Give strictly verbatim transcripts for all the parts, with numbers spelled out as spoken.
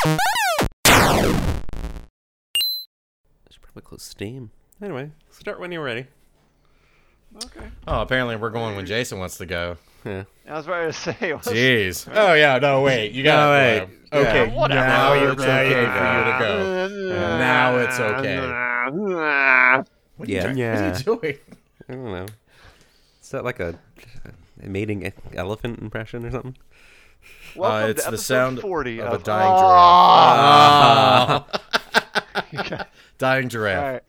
should probably close Steam. Anyway, start when you're ready. Okay. Oh, apparently we're going when Jason wants to go. Yeah. I was ready to say. What's... Jeez. Oh yeah. No wait. You got No, to wait. uh, Okay. Yeah, whatever. Now Whatever. it's okay for you to go. Now it's okay. What are you Yeah. doing? Yeah. What are you doing? I don't know. Is that like a, a mating elephant impression or something? Welcome Uh, it's to the episode sound forty of of a dying Ah! giraffe. Dying giraffe. All right.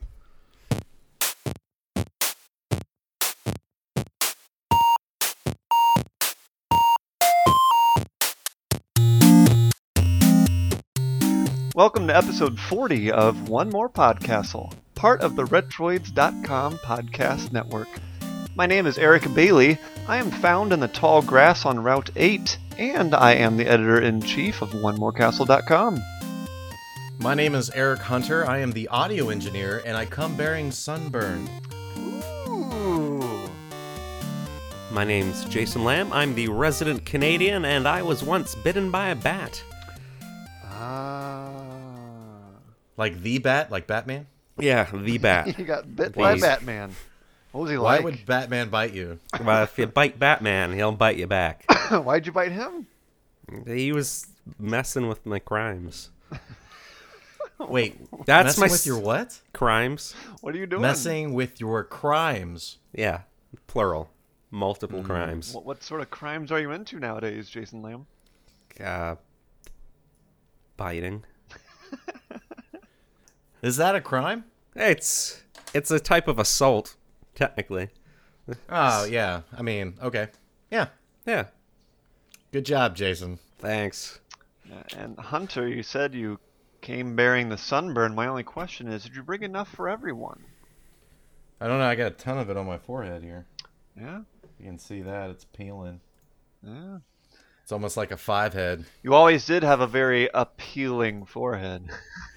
Welcome to episode forty of One More Podcastle, part of the Retroids dot com podcast network. My name is Eric Bailey. I am found in the tall grass on Route eight, and I am the editor-in-chief of One More Castle dot com. My name is Eric Hunter. I am the audio engineer, and I come bearing sunburn. Ooh. My name's Jason Lamb. I'm the resident Canadian, and I was once bitten by a bat. Ah. Like the bat, like Batman. Yeah, the bat. You got bit by Please. Batman. What was he Why like? would Batman bite you? Well, if you bite Batman, he'll bite you back. Why'd you bite him? He was messing with my crimes. Wait, That's messing my with s- your what? Crimes? What are you doing? Messing with your crimes. Yeah, plural. Multiple Mm. crimes. What, what sort of crimes are you into nowadays, Jason Lamb? Uh, biting. Is that a crime? It's it's a type of assault, technically. Oh, yeah. I mean, okay. Yeah. Yeah. Good job, Jason. Thanks. Uh, And Hunter, you said you came bearing the sunburn. My only question is, did you bring enough for everyone? I don't know. I got a ton of it on my forehead here. Yeah? You can see that. It's peeling. Yeah. It's almost like a five head. You always did have a very appealing forehead.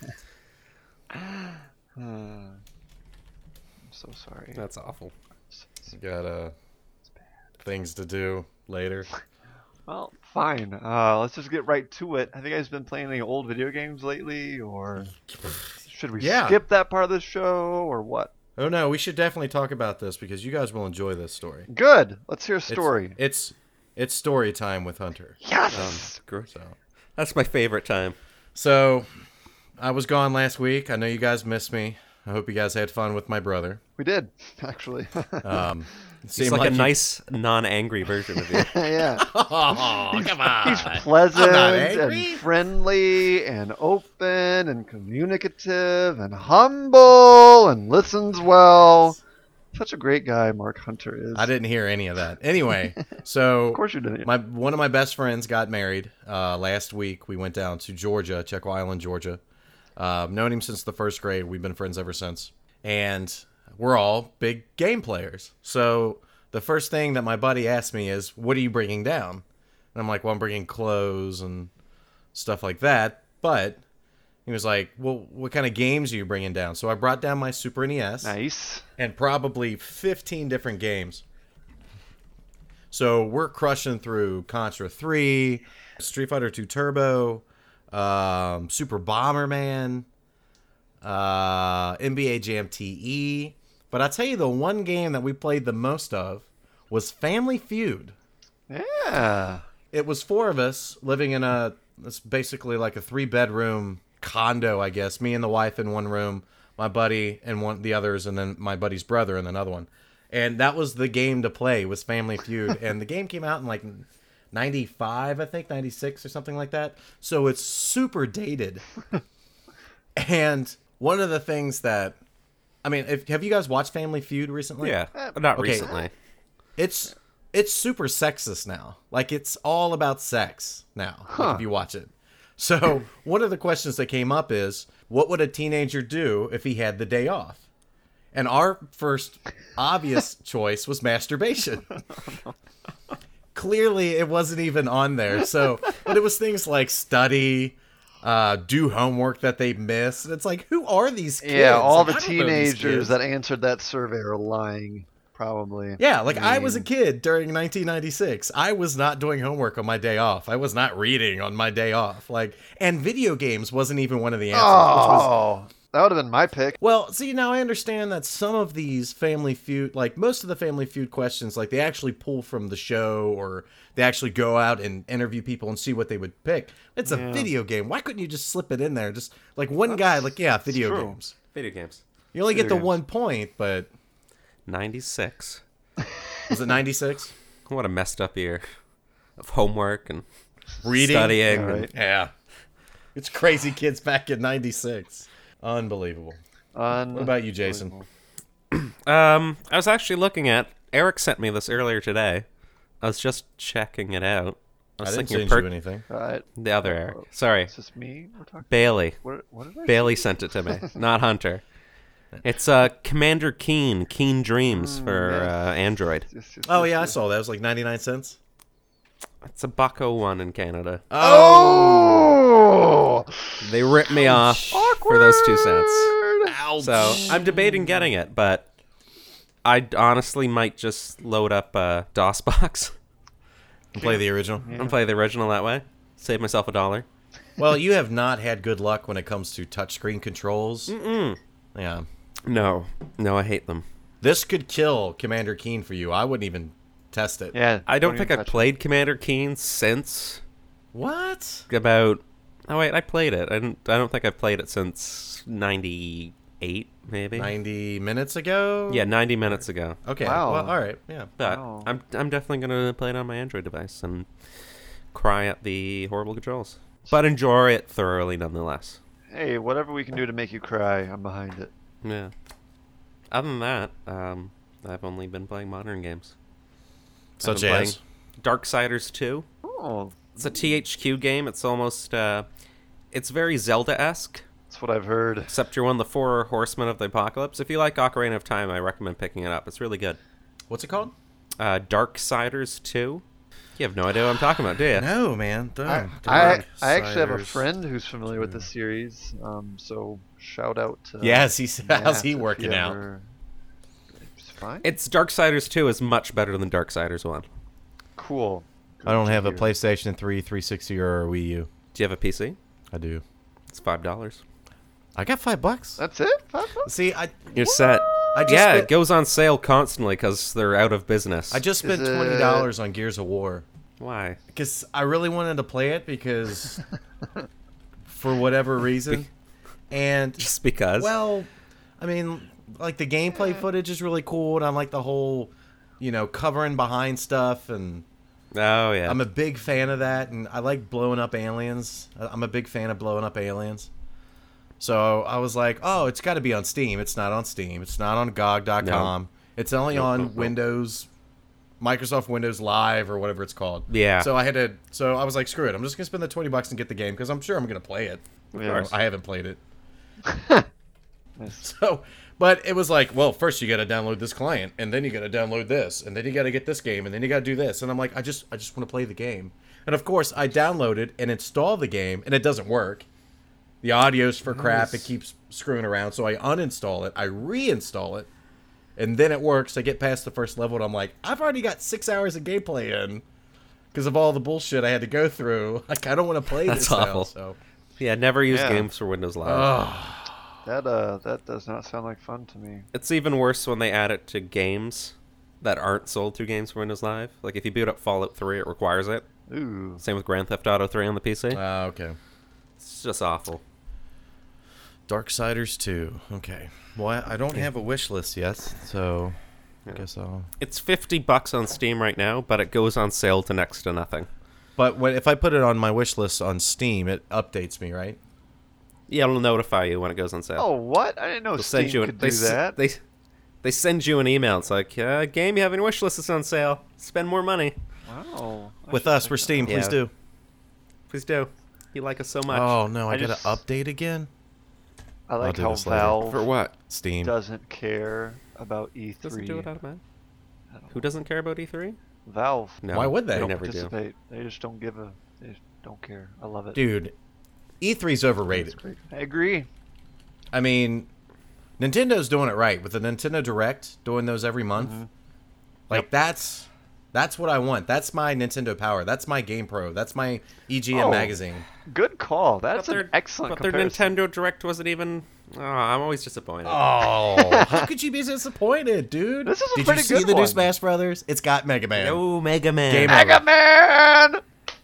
Uh, I'm so sorry. That's awful. You got uh, things to do later. Well, fine. Uh, let's just get right to it. Have you guys been playing any old video games lately, or should we Yeah. skip that part of the show, or what? Oh, no. We should definitely talk about this because you guys will enjoy this story. Good. Let's hear a It's- story. It's it's story time with Hunter. Yes. Um, great. So, That's my favorite time. so I was gone last week. I know you guys missed me. I hope you guys had fun with my brother. We did, actually. Um, it It's seemed like, a you- nice, non-angry version of you. yeah. Oh, come on. He's pleasant I'm not and angry. friendly and open and communicative and humble and listens well. Such a great guy Mark Hunter is. I didn't hear any of that. Anyway, so Of course you didn't. my one of my best friends got married uh, last week. We went down to Georgia, Jekyll Island, Georgia. Uh, I've known him since the first grade. We've been friends ever since. And we're all big game players. So the first thing that my buddy asked me is, what are you bringing down? And I'm like, well, I'm bringing clothes and stuff like that. But he was like, well, what kind of games are you bringing down? So I brought down my Super N E S. Nice. And probably fifteen different games. So we're crushing through Contra three, Street Fighter two Turbo, um, Super Bomberman, uh, N B A Jam T E. But I tell you, the one game that we played the most of was Family Feud. Yeah. It was four of us living in a, it's basically like a three bedroom condo, I guess. Me and the wife in one room, my buddy and one the others, and then my buddy's brother in another one. And that was the game to play, was Family Feud. And the game came out in like ninety-five, I think, ninety-six or something like that. So it's super dated. And one of the things that, I mean, if, have you guys watched Family Feud recently? Yeah, not Okay. recently. It's it's super sexist now. Like, it's all about sex now, like, Huh. if you watch it. So one of the questions that came up is, what would a teenager do if he had the day off? And our first obvious choice was masturbation. Clearly, it wasn't even on there. So, but it was things like study, uh, do homework that they missed. It's like, who are these kids? Yeah, all Like, the I don't know these teenagers kids. that answered that survey are lying. Probably. Yeah, like I was a mean- kid during nineteen ninety-six. I was not doing homework on my day off. I was not reading on my day off. Like, and video games wasn't even one of the answers. Which was, Oh, that would have been my pick. well, see, now I understand that some of these Family Feud, like most of the Family Feud questions, like they actually pull from the show or they actually go out and interview people and see what they would pick. It's a Yeah. video game. Why couldn't you just slip it in there? Just like one guy, like, yeah, video true. games. Video games. You only get Video the games. one point, but ninety-six. was it ninety-six? What a messed up year of homework and Reading? studying. Yeah, and- right. Yeah. It's crazy kids back in ninety-six. Unbelievable. Un- What about you, Jason? Um, I was actually looking at. Eric sent me this earlier today. I was just checking it out. I I was didn't thinking send of you per- anything. Uh, the other Eric. Sorry, is this me we're talking? Bailey. What, what did I Bailey sent it to me, not Hunter. It's uh Commander Keen, Keen Dreams for yes. uh, Android. Yes, yes, Oh, yes, yeah, I yes. saw that. It was like ninety-nine cents. It's a bucko one in Canada. Oh! They ripped me off for those two cents. Ouch. So I'm debating getting it, but I honestly might just load up uh, DOSBox And play the original. and play the original that way. Save myself a dollar. Well, you have not had good luck when it comes to touchscreen controls. Mm-mm. Yeah. No, no, I hate them. This could kill Commander Keen for you. I wouldn't even test it. Yeah, I don't even think I've touch it. played Commander Keen since What? about. Oh wait, I played it. I don't. I don't think I've played it since ninety-eight, maybe. ninety minutes ago? Yeah, ninety minutes ago. Okay. Wow. Well, all right. Yeah. But Wow. I'm I'm definitely gonna play it on my Android device and cry at the horrible controls, but enjoy it thoroughly nonetheless. Hey, whatever we can do to make you cry, I'm behind it. Yeah. Other than that, um, I've only been playing modern games. I've Such been as? playing Darksiders two. Oh, It's a T H Q game. It's almost uh, it's very Zelda-esque. that's what I've heard. Except you're one of the four horsemen of the apocalypse. If you like Ocarina of Time, I recommend picking it up. It's really good. What's it called? Uh, Darksiders two. You have no idea what I'm talking about, do you? No, man. Don't. I, I, Dark I actually have a Siders. friend who's familiar with the series, um, so shout out to Yes, he's Matt how's he if working he out? ever- It's fine. It's Darksiders two is much better than Darksiders one. Cool. I don't Good to have a hear. PlayStation three, three sixty, or a Wii U. Do you have a P C? I do. It's five dollars. I got five bucks. That's it? Five bucks? See, I You're set. I just Yeah, spent, it goes on sale constantly because they're out of business. I just Is spent twenty dollars on Gears of War Why? because I really wanted to play it because for whatever reason, and Just because? well, I mean, like the gameplay footage is really cool, and I like the whole, you know, covering behind stuff, and oh yeah. I'm a big fan of that, and I like blowing up aliens. I- I'm a big fan of blowing up aliens. So I was like, oh, it's got to be on Steam. It's not on Steam. It's not on G O G dot com. It's only Nope, on nope, nope. Windows, Microsoft Windows Live or whatever it's called. Yeah. So I had to. So I was like, screw it. I'm just gonna spend the twenty bucks and get the game because I'm sure I'm gonna play it. Of You know, course. I haven't played it. Nice. So, but it was like, well, first you got to download this client, and then you got to download this, and then you got to get this game, and then you got to do this. And I'm like, I just, I just want to play the game. And of course, I downloaded and installed the game, and it doesn't work. The audio's for crap. It keeps screwing around. So I uninstall it. I reinstall it, and then it works. I get past the first level, and I'm like, I've already got six hours of gameplay in because of all the bullshit I had to go through. Like, I don't want to play That's this awful. now. So, yeah, never use Yeah. games for Windows Live. Ugh. That uh, that does not sound like fun to me. It's even worse when they add it to games that aren't sold through games for Windows Live. Like if you boot up Fallout three, it requires it. Ooh. Same with Grand Theft Auto three on the P C. Ah, okay. It's just awful. Darksiders two. Okay. Well, I I don't have a wish list yet, so I guess I'll. It's fifty bucks on Steam right now, but it goes on sale to next to nothing. But when if I put it on my wish list on Steam, it updates me, right? Yeah, it'll notify you when it goes on sale. Oh, what? I didn't know They'll Steam send you an, could they, do s- that. They, they send you an email. It's like, uh, game you have on your wish list is on sale. Spend more money. Wow. I With should us, check we're that Steam. out. Please Yeah. do. Please do. You like us so much. Oh no, I, I gotta just- update again. I like do how this later. Valve For what? Steam. doesn't care about E three. Doesn't do it out of mind. I don't Who know. doesn't care about E three? Valve. No. Why would they? They don't never do. participate. They just don't give a. They just don't care. I love it. Dude, E three's It's overrated. great. I agree. I mean, Nintendo's doing it right with the Nintendo Direct, doing those every month. Mm-hmm. Like that's that's what I want. That's my Nintendo Power. That's my Game Pro. That's my E G M Oh. magazine. Good call. That's But an their- excellent But their comparison. Nintendo Direct wasn't even. Oh, I'm always disappointed. Oh, how could you be disappointed, dude? This is a Did pretty you see good the new one. Smash Brothers? It's got Mega Man. No Mega Man. Game Mega Man!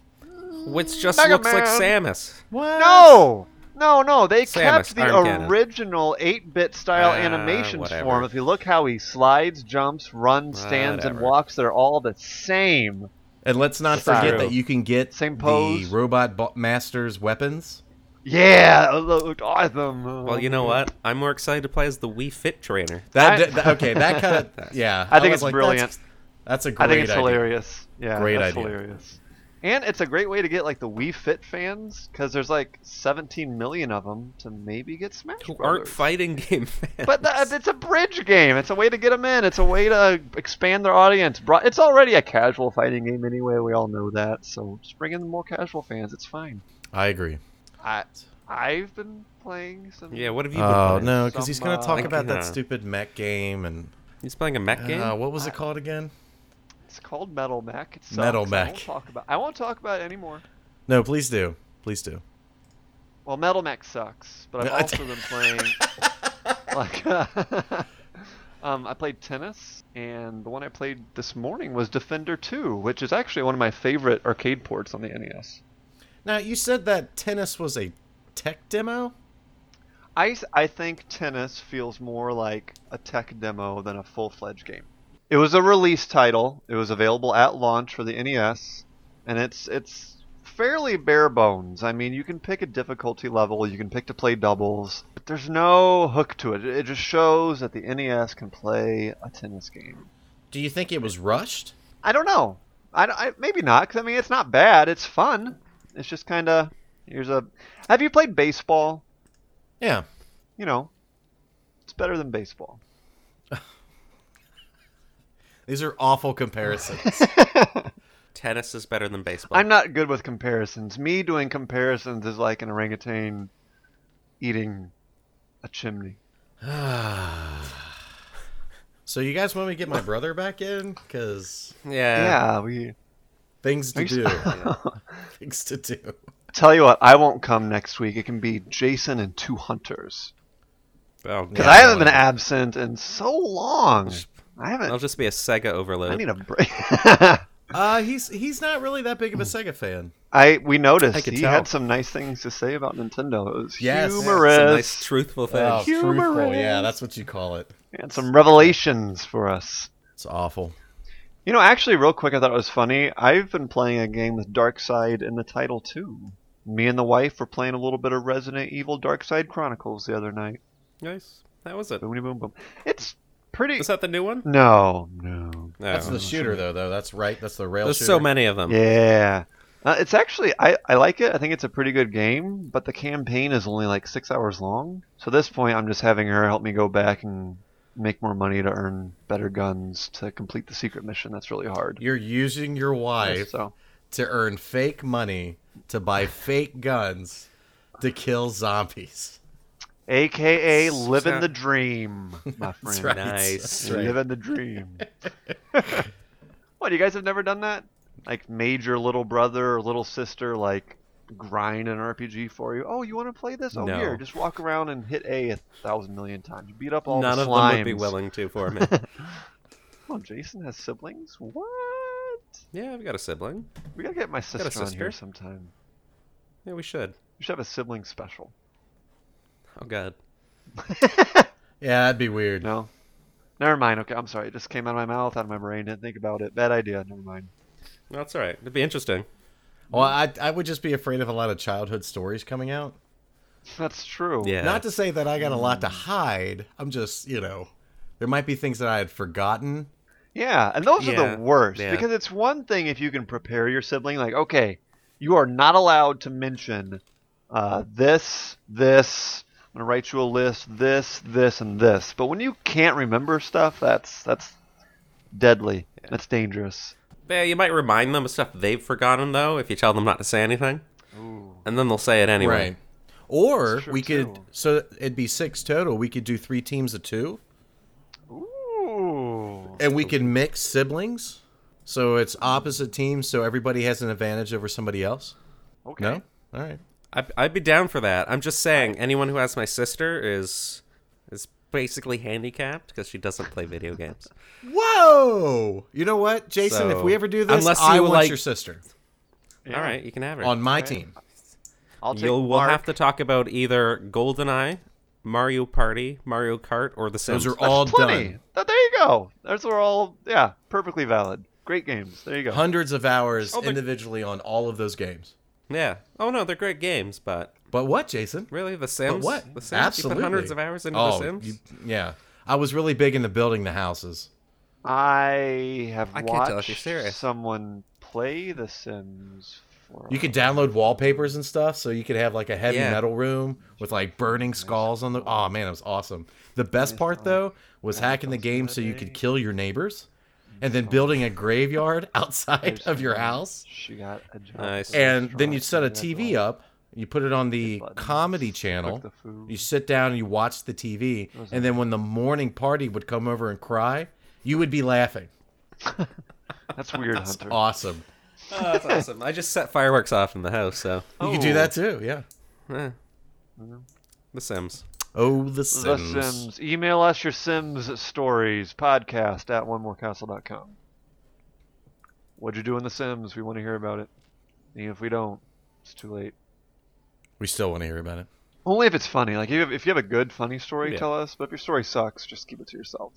Which just Mega looks like Man. Samus. What? No! No, no, they Samus, kept the Arm Cannon. original eight-bit style Ah, animations whatever. for him. If you look how he slides, jumps, runs, stands, and Whatever. walks, they're all the same. And let's not Sorry. forget that you can get Same the pose. Robot Bo- Master's weapons. Yeah, it looked awesome. Well, you know what? I'm more excited to play as the Wii Fit trainer. That, I- that- okay, that kind of yeah. I think was it's like, brilliant. That's, that's a great I think it's idea. hilarious. Yeah, Great that's idea. hilarious. And it's a great way to get like the Wii Fit fans because there's like seventeen million of them to maybe get Smash Who Brothers. aren't fighting game fans. But that, it's a bridge game. It's a way to get them in. It's a way to expand their audience. Bro- It's already a casual fighting game anyway. We all know that. So just bring in more casual fans. It's fine. I agree. I I've been playing some. Yeah, what have you been Oh playing? no, because he's Some, gonna uh, talk like, about that uh, stupid mech game and He's playing a mech game? uh, what was it called again? It's called Metal Mech. It sucks. Metal I Mech. won't talk about. I won't talk about it anymore. No, please do, please do. Well, Metal Mech sucks, but I've I- also been playing. like, um, I played tennis, and the one I played this morning was Defender two, which is actually one of my favorite arcade ports on the N E S. Now you said that tennis was a tech demo. I, s- I think tennis feels more like a tech demo than a full-fledged game. It was a release title. It was available at launch for the N E S, and it's it's fairly bare bones. I mean, you can pick a difficulty level, you can pick to play doubles, but there's no hook to it. It just shows that the N E S can play a tennis game. Do you think it was rushed? I don't know. I, I maybe not, 'cause I mean it's not bad. It's fun. It's just kind of here's a. Have you played baseball? Yeah. You know, it's better than baseball. These are awful comparisons. Tennis is better than baseball. I'm not good with comparisons. Me doing comparisons is like an orangutan eating a chimney. So you guys want me to get my brother back in? Because Yeah. Yeah, we. things to Are you do. s- Things to do. Tell you what, I won't come next week. It can be Jason and two hunters. Oh, Because Yeah, I haven't been whatever. absent in so long. I haven't. It'll just be a Sega overload. I need a break. Uh, he's he's not really that big of a Sega fan. I we noticed I could he tell. had some nice things to say about Nintendo. It was Yes. humorous Some nice truthful things. Oh, truthful. Humorous. Yeah, that's what you call it. and some revelations for us. It's awful. You know, actually, real quick, I thought it was funny. I've been playing a game with Darkside in the title too. Me and the wife were playing a little bit of Resident Evil Darkside Chronicles the other night. Nice. That was it. Boom, boom, boom. It's pretty. Is that the new one? No, no. That's No. the shooter, though. Though that's right. That's the rail There's shooter. so many of them. Yeah. Uh, it's actually, I, I like it. I think it's a pretty good game, but the campaign is only like six hours long. So at this point, I'm just having her help me go back and make more money to earn better guns to complete the secret mission. That's really hard. You're using your wife So to earn fake money to buy fake guns to kill zombies. A K A So- living the dream, my That's friend. right. Nice. That's right. Living the dream. What, you guys have never done that? Like major little brother or little sister, like grind an R P G for you. Oh, you want to play this? Oh, No. here, just walk around and hit A a thousand million times. Beat up all None the of slimes. them would be willing to for me. Oh, Jason has siblings? What? Yeah, I've got a sibling. We gotta get my sister, on sister. here sometime. Yeah, we should. We should have a sibling special. Oh god. Yeah, that'd be weird. No? Never mind. Okay, I'm sorry. It just came out of my mouth, out of my brain. Didn't think about it. Bad idea. Never mind. No, that's all right. It'd be interesting. Well, I I would just be afraid of a lot of childhood stories coming out. That's true. Yeah. Not to say that I got a lot to hide. I'm just, you know, there might be things that I had forgotten. Yeah, and those are Yeah, the worst yeah. because it's one thing if you can prepare your sibling, like, okay, you are not allowed to mention uh, this, this. I'm gonna write you a list, this, this, and this. But when you can't remember stuff, that's that's deadly. That's dangerous. Yeah, you might remind them of stuff they've forgotten though, if you tell them not to say anything. Ooh. And then they'll say it anyway. Right. Or That's true, we could, too. so it'd be six total. We could do three teams of two. Ooh. And we can mix siblings, so it's opposite teams, so everybody has an advantage over somebody else. Okay. No? All right. I'd, I'd be down for that. I'm just saying, anyone who has my sister is is basically handicapped because she doesn't play video games. Whoa! You know what, Jason? So, if we ever do this, unless I you want like- your sister All right, you can have her. on my Okay. team. I'll take You'll we'll Mark. have to talk about either GoldenEye, Mario Party, Mario Kart, or The Sims. Those are That's all plenty. done. Th- There you go. Those are all, yeah, perfectly valid. Great games. There you go. Hundreds of hours Oh, they're- individually on all of those games. Yeah. Oh no, they're great games, but But what, Jason? really, The Sims. But what? The Sims. Absolutely. You put hundreds of hours into oh, The Sims. you- yeah. I was really big into building the houses. I have I watched can't tell if you're serious. someone play The Sims. For You could download wallpapers and stuff, so you could have like a heavy Yeah. metal room with like burning skulls on the. Oh man, it was awesome. The best part though was hacking the game so you could kill your neighbors, and then building a graveyard outside of your house. She got a job. Nice. And then you set a T V up. You put it on the comedy channel. Cook the food. You sit down and you watch the T V, and then when the morning party would come over and cry, you would be laughing. That's weird, Hunter. Awesome. Oh, that's awesome. I just set fireworks off in the house, so You could do Oh. that too, yeah. eh. The Sims. Oh, the The Sims. Sims. Email us your Sims stories. Podcast at one more castle dot com. What'd you do in The Sims? We want to hear about it. Even if we don't, it's too late. We still want to hear about it. Only if it's funny. Like if you have, if you have a good funny story, Yeah. tell us. But if your story sucks, just keep it to yourself.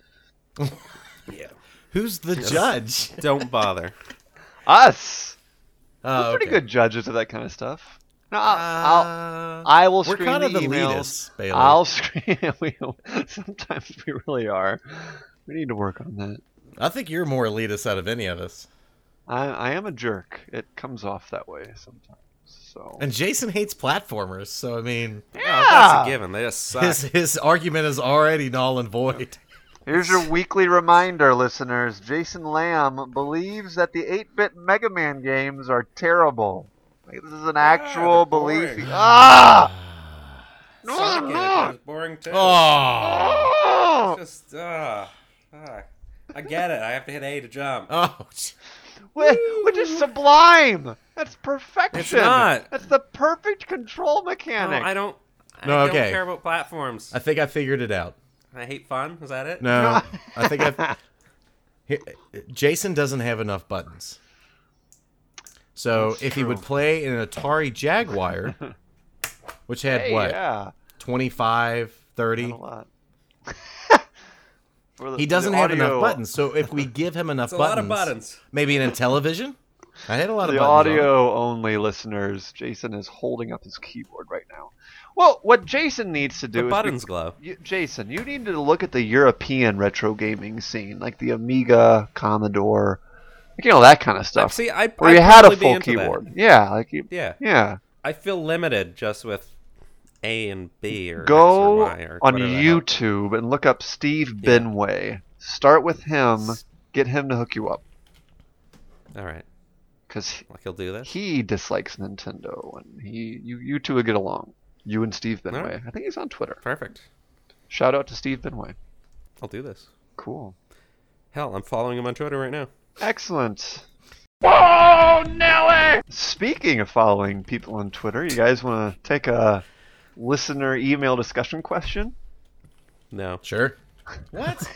Yeah. Who's the judge? Don't bother. Us. Oh, We're pretty okay. good judges of that kind of stuff. No, I'll, I'll Uh, I will we're screen kind the of emails. elitists, Bailey. I'll screen. We, sometimes we really are. We need to work on that. I think you're more elitist out of any of us. I, I am a jerk. It comes off that way sometimes. So And Jason hates platformers, so I mean, Oh, that's Yeah. a given. They just suck. his his argument is already null and void. here's your weekly reminder, listeners. Jason Lamb believes that the eight-bit Mega Man games are terrible. Like, this is an actual they're belief. boring. Ah! No, Suck they're it. not. It was boring too. Oh, Oh! Just, uh, fuck. I get it. I have to hit A to jump. oh, Wh- Which is sublime. That's perfection. It's not. That's the perfect control No, mechanic. I don't. I No, don't okay. care about platforms. I think I figured it out. I hate fun. Is that it? No, I think I've. Here- Jason doesn't have enough buttons. So That's if he true. would play an Atari Jaguar, which had Hey, what, Yeah, twenty-five, thirty, not a lot. For the- he doesn't the have audio, enough buttons. So if we give him enough It's a buttons, lot of buttons. maybe in a television, I had a lot of The buttons. on it. audio only listeners, Jason is holding up his keyboard right now. Well, what Jason needs to do The is buttons glow. You, Jason, you need to look at the European retro gaming scene, like the Amiga, Commodore, like, you know, that kind of stuff. See, I where I'd you had a probably be full into that. keyboard. Yeah, like you, Yeah, yeah. I feel limited just with A and B or Go X or Y or on whatever the hell. YouTube and look up Steve Yeah. Benway. Start with him. Get him to hook you up, All right, because like he'll do this. he dislikes Nintendo, and he you you two would get along. You and Steve Benway. Alright. I think he's on Twitter. Perfect. Shout out to Steve Benway. I'll do this. Cool. Hell, I'm following him on Twitter right now. Excellent. Oh, Nelly! Speaking of following people on Twitter, you guys want to take a listener email discussion question? No. Sure. What?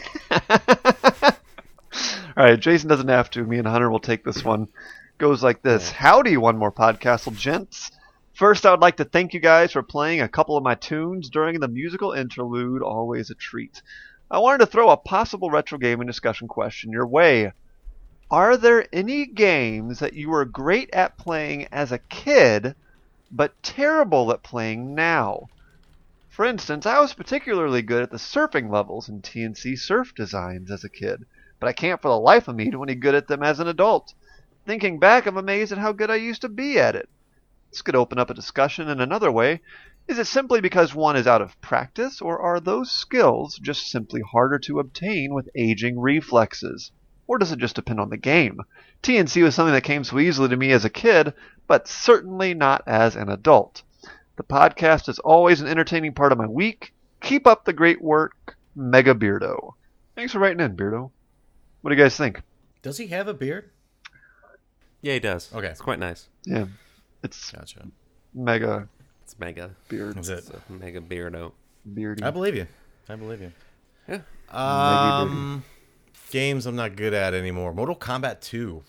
All right, Jason doesn't have to. Me and Hunter will take this one. Goes like this. Howdy, One More Podcastle gents. First, I would like to thank you guys for playing a couple of my tunes during the musical interlude. Always a treat. I wanted to throw a possible retro gaming discussion question your way. Are there any games that you were great at playing as a kid, but terrible at playing now? For instance, I was particularly good at the surfing levels in T N C Surf Designs as a kid, but I can't for the life of me do any good at them as an adult. Thinking back, I'm amazed at how good I used to be at it. This could open up a discussion in another way. Is it simply because one is out of practice, or are those skills just simply harder to obtain with aging reflexes? Or does it just depend on the game? T N C was something that came so easily to me as a kid, but certainly not as an adult. The podcast is always an entertaining part of my week. Keep up the great work, Mega Beardo. Thanks for writing in, Beardo. What do you guys think? Does he have a beard? Yeah, he does. Okay. It's quite nice. Yeah, it's Gotcha. mega It's mega. beard, Is it? It's a mega beardo. beardy. I believe you. I believe you. Yeah. Um, games I'm not good at anymore. Mortal Kombat two.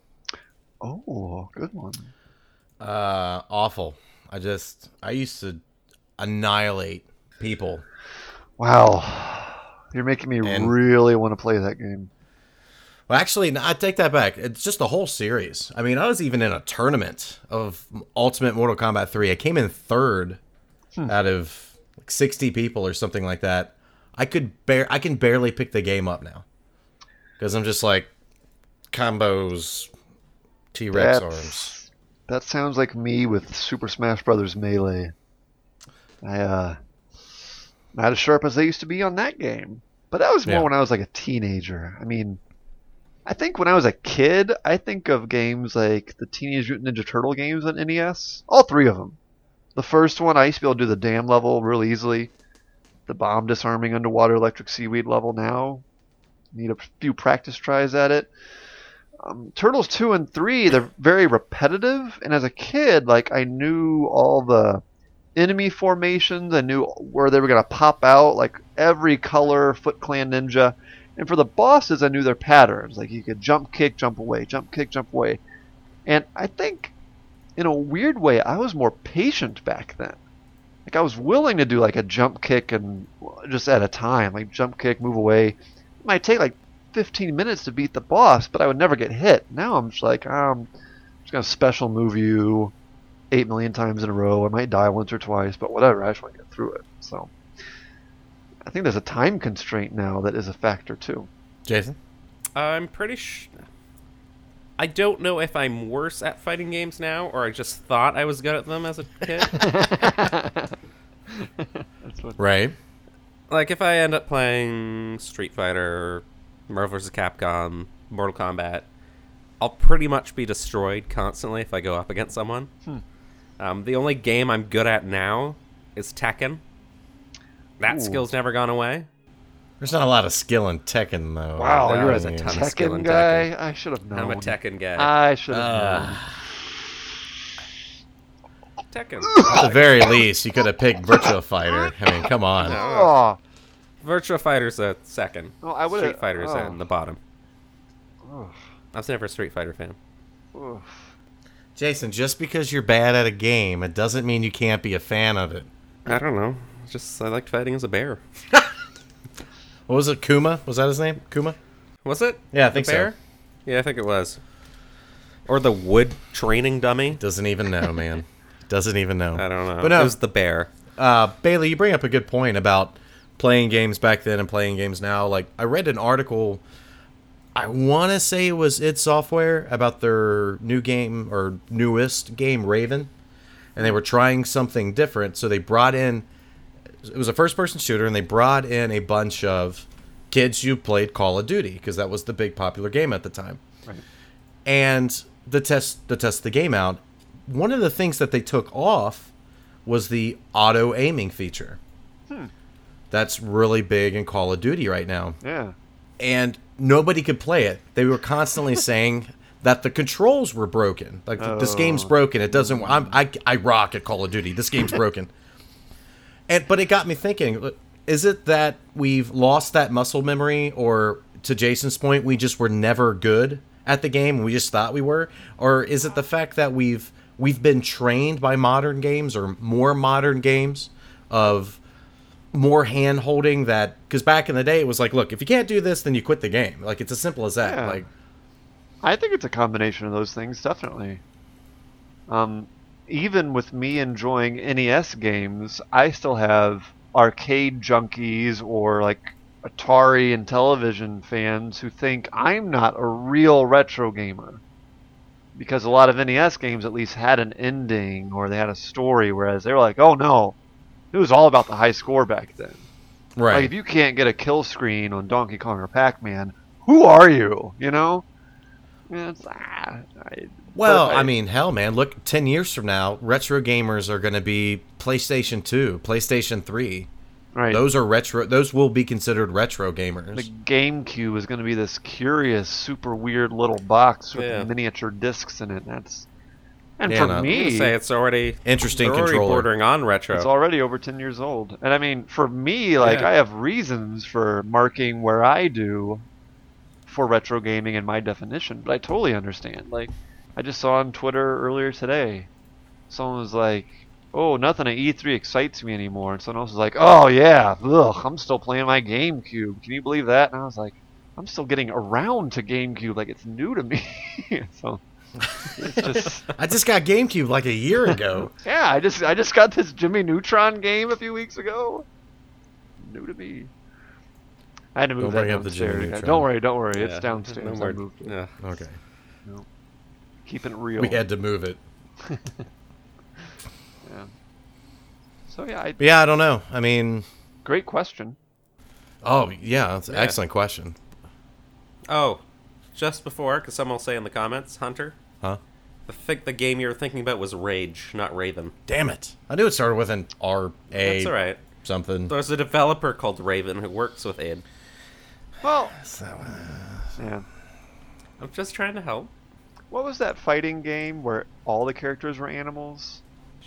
Oh, good one. Uh, awful. I just I used to annihilate people. Wow, you're making me And- really want to play that game. Well, actually, no, I take that back. It's just the whole series. I mean, I was even in a tournament of Ultimate Mortal Kombat three. I came in third out of like sixty people or something like that. I could bear I can barely pick the game up now because I'm just like combos, T-Rex That's- arms. That sounds like me with Super Smash Brothers Melee. I uh, not as sharp as they used to be on that game, but that was more Yeah. when I was like a teenager. I mean, I think when I was a kid, I think of games like the Teenage Mutant Ninja Turtle games on N E S. All three of them. The first one, I used to be able to do the dam level real easily. The bomb disarming underwater electric seaweed level now. Need a few practice tries at it. Um, Turtles two and three, they're very repetitive, and as a kid, like, I knew all the enemy formations, I knew where they were going to pop out, like every color Foot Clan Ninja, and for the bosses, I knew their patterns, like you could jump kick, jump away, jump kick, jump away, and I think, in a weird way, I was more patient back then. Like, I was willing to do like a jump kick and just at a time, like jump kick, move away. It might take like fifteen minutes to beat the boss, but I would never get hit. Now I'm just like, um, I'm just gonna special move you eight million times in a row. I might die once or twice, but whatever. I just want to get through it. So I think there's a time constraint now that is a factor too. Jason? I'm pretty sh- I don't know if I'm worse at fighting games now, or I just thought I was good at them as a kid. That's what. Right. Like, if I end up playing Street Fighter, Marvel versus. Capcom, Mortal Kombat, I'll pretty much be destroyed constantly if I go up against someone. Hmm. Um, the only game I'm good at now is Tekken. That Ooh. skill's never gone away. There's not a lot of skill in Tekken though. Wow, No, you're a there's a ton of skill Tekken in guy. Tekken. I should have known. I'm a Tekken guy. I should have known. Uh, Tekken. at the very least, you could have picked Virtua Fighter. I mean, come on. Oh, Virtua Fighter's a second. Oh, I would've- Street Fighter's oh. in the bottom. oh, I was never a Street Fighter fan. oh. Jason, just because you're bad at a game, it doesn't mean you can't be a fan of it. I don't know. It's just I liked fighting as a bear. What was it? Kuma? Was that his name? Kuma? Was it? Yeah, I The think bear? so. Yeah, I think it was. Or the wood training dummy. Doesn't even know, man. Doesn't even know. I don't know. But no, It was the bear. uh, Bailey, you bring up a good point about playing games back then and playing games now. Like, I read an article, I want to say it was id Software, about their new game, or newest game, Raven. And they were trying something different, so they brought in, it was a first-person shooter, and they brought in a bunch of kids who played Call of Duty, because that was the big popular game at the time. Right. And the test, to test the game out, one of the things that they took off was the auto aiming feature. Hmm. That's really big in Call of Duty right now. Yeah. And nobody could play it. They were constantly saying that the controls were broken. Like, th- this game's Oh. broken. It doesn't. I'm, I I rock at Call of Duty. This game's broken. And but it got me thinking: look, is it that we've lost that muscle memory, or to Jason's point, we just were never good at the game? We just thought we were, or is it the fact that we've we've been trained by modern games, or more modern games, of more hand holding, that because back in the day it was like, look, if you can't do this, then you quit the game. Like, it's as simple as that. Yeah. Like, I think it's a combination of those things, definitely. Um, even with me enjoying N E S games, I still have arcade junkies or like Atari and television fans who think I'm not a real retro gamer. Because a lot of N E S games at least had an ending or they had a story, whereas they were like, oh no, it was all about the high score back then. right? Like, if you can't get a kill screen on Donkey Kong or Pac-Man, who are you? You know? Yeah, it's, ah, I, Well, but I mean, hell, man, look, ten years from now, retro gamers are going to be PlayStation two, PlayStation three. Right. Those are retro. Those will be considered retro gamers. The GameCube is going to be this curious, super weird little box with Yeah. miniature discs in it. That's and Yeah, for no. I'm me, gonna say it's already Interesting they're already controller. bordering on retro. it's already over ten years old. And I mean, for me, like Yeah. I have reasons for marking where I do for retro gaming in my definition, but I totally understand. Like I just saw on Twitter earlier today, someone was like, "Oh, nothing at E three excites me anymore," and someone else was like, "Oh yeah, ugh, I'm still playing my GameCube. Can you believe that?" And I was like, "I'm still getting around to GameCube, like it's new to me." So it's just I just got GameCube like a year ago. yeah, I just I just got this Jimmy Neutron game a few weeks ago. New to me. I had to move Don't that bring up the Jimmy downstairs. Neutron. Don't worry, don't worry. Yeah, It's downstairs. no I more- moved it. yeah. Okay. Keeping it real. We had to move it. Yeah. So yeah, I, But yeah, I don't know. I mean, great question. oh yeah, that's an Yeah. excellent question. Oh, just before, because someone will say in the comments, Hunter, Huh? I think the game you were thinking about was Rage, not Raven. Damn it! I knew it started with an R A That's all right. something. There's a developer called Raven who works with Id. Well, So, yeah. I'm just trying to help. What was that fighting game where all the characters were animals?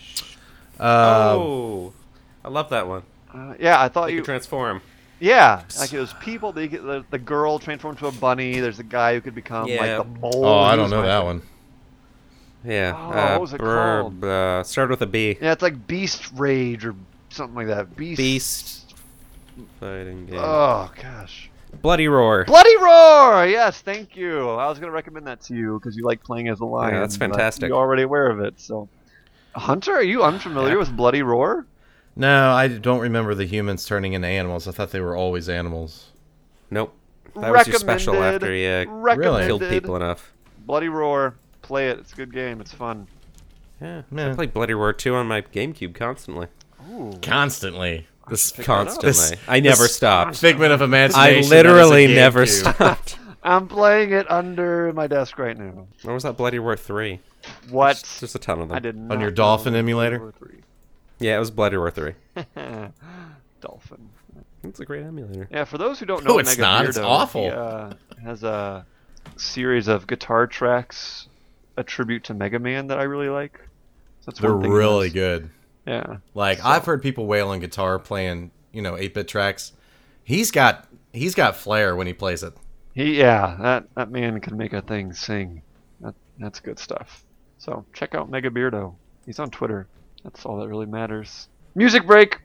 uh, oh, I love that one. Uh, yeah, I thought You you. can transform. Yeah, like it was people. They get the, the girl transformed into a bunny. There's a guy who could become Yeah. like the mole. oh, I He don't was know my- that one. Yeah. Oh, uh, what was it brr, called? Uh, started with a B. Yeah, it's like Beast Rage or something like that. Beast. Beast fighting game. Oh gosh. Bloody Roar. Bloody Roar! Yes, thank you. I was gonna recommend that to you because you like playing as a lion. that's but fantastic. You're already aware of it, so. Hunter, are you unfamiliar Yeah. with Bloody Roar? No, I don't remember the humans turning into animals. I thought they were always animals. Nope. That was your special Recommended. after you Recommended. killed people enough. Bloody Roar. Play it. It's a good game. It's fun. Yeah. Yeah. I played Bloody Roar two on my GameCube constantly. Ooh. Constantly. This Pick that up. Constantly. This- I never this stopped. figment of I imagination. literally that is a never GameCube. stopped. I'm playing it under my desk right now. Where was that Bloody Roar three? What? There's a ton of them. I did not your know Dolphin Bloody emulator? Roar three. Yeah, it was Bloody Roar three. Dolphin. It's a great emulator. Yeah, for those who don't know, No, it's Mega not. It's Beardo, awful. He, uh, has a series of guitar tracks, a tribute to Mega Man that I really like. So that's They're one thing he really does. good. Yeah. Like I've heard people wail on guitar playing, you know, eight-bit tracks. He's got he's got flair when he plays it. He yeah, that that man can make a thing sing. That that's good stuff. So check out Mega Beardo. He's on Twitter. That's all that really matters. Music break.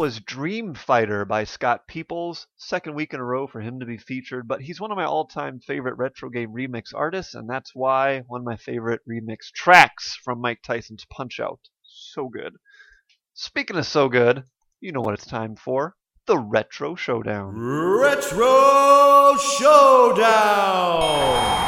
was Dream Fighter by Scott Peoples. Second week in a row for him to be featured, but he's one of my all-time favorite retro game remix artists, and that's why one of my favorite remix tracks from Mike Tyson's Punch-Out! So good. Speaking of so good, you know what it's time for. The Retro Showdown. Retro Showdown!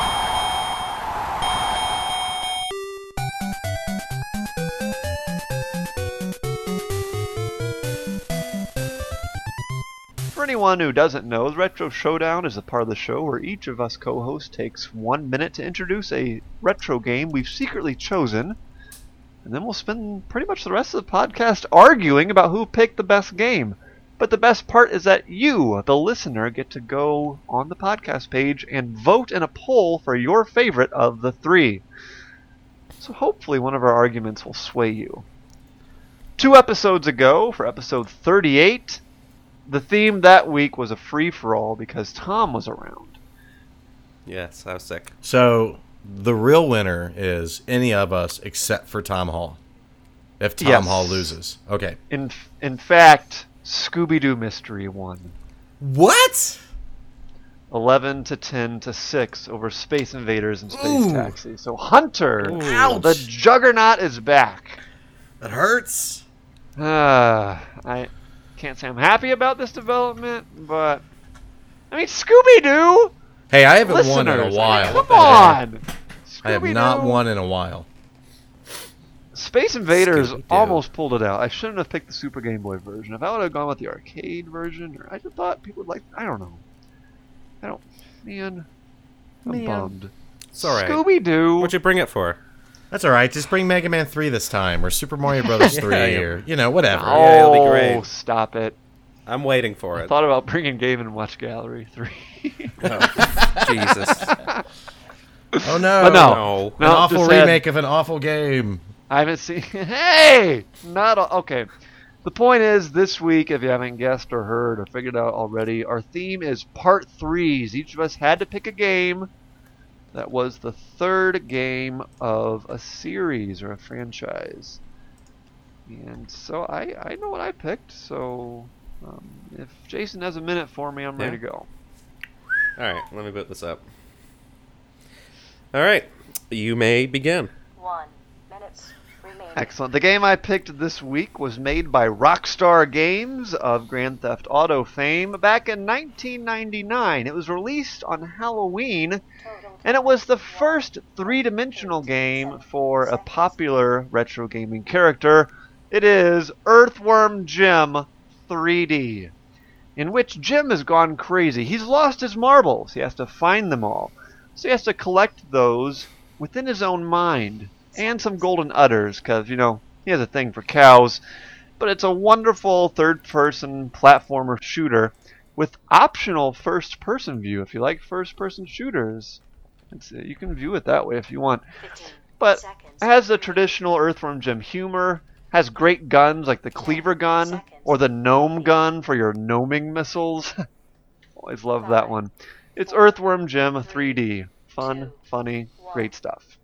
For anyone who doesn't know, the Retro Showdown is a part of the show where each of us co-hosts takes one minute to introduce a retro game we've secretly chosen, and then we'll spend pretty much the rest of the podcast arguing about who picked the best game. But the best part is that you, the listener, get to go on the podcast page and vote in a poll for your favorite of the three. So hopefully one of our arguments will sway you. Two episodes ago, for episode thirty-eight, the theme that week was a free-for-all because Tom was around. Yes, I was sick. So, the real winner is any of us except for Tom Hall. If Tom Yes. Hall loses. Okay. In in fact, Scooby-Doo Mystery won. What? eleven to ten to six over Space Invaders and Space Ooh. Taxi. So Hunter, Ouch. the Juggernaut, is back. That hurts. Uh, I can't say I'm happy about this development, but I mean Scooby-Doo. Hey, I haven't won in a Listeners, while. I mean, What come the heck? on. I have not Scooby-Doo. won in a while. Space Invaders Scooby-Doo. almost pulled it out. I shouldn't have picked the Super Game Boy version. If I would have gone with the arcade version, or I just thought people would like. I don't know. I don't. Man, I'm Man. bummed. It's all right. Scooby-Doo. What'd you bring it for? That's all right. Just bring Mega Man three this time, or Super Mario Brothers three, Yeah, yeah. or you know, whatever. Oh, Yeah, it'll be great. stop it. I'm waiting for I it. thought about bringing Game and Watch Gallery three. Oh, Jesus. Oh no! But no. No. An No, awful just had- remake of an awful game. I haven't seen. Hey, not a, okay. The point is, this week, if you haven't guessed or heard or figured out already, our theme is part threes. Each of us had to pick a game that was the third game of a series or a franchise. And so I, I know what I picked. So um, if Jason has a minute for me, I'm ready Yeah. to go. All right, let me boot this up. All right, you may begin. One minutes remaining. Excellent. The game I picked this week was made by Rockstar Games of Grand Theft Auto fame back in nineteen ninety-nine. It was released on Halloween, Total and it was the first three-dimensional game for a popular retro gaming character. It is Earthworm Jim three D, in which Jim has gone crazy. He's lost his marbles. He has to find them all. So he has to collect those within his own mind. And some golden udders, because, you know, he has a thing for cows. But it's a wonderful third-person platformer shooter with optional first-person view. If you like first-person shooters, it's, uh, you can view it that way if you want. fifteen But seconds it has the remaining. traditional Earthworm Jim humor, has great guns like the Cleaver gun or the Gnome gun for your gnoming missiles. Always love that one. It's Earthworm Jim three D. Fun, funny, great stuff.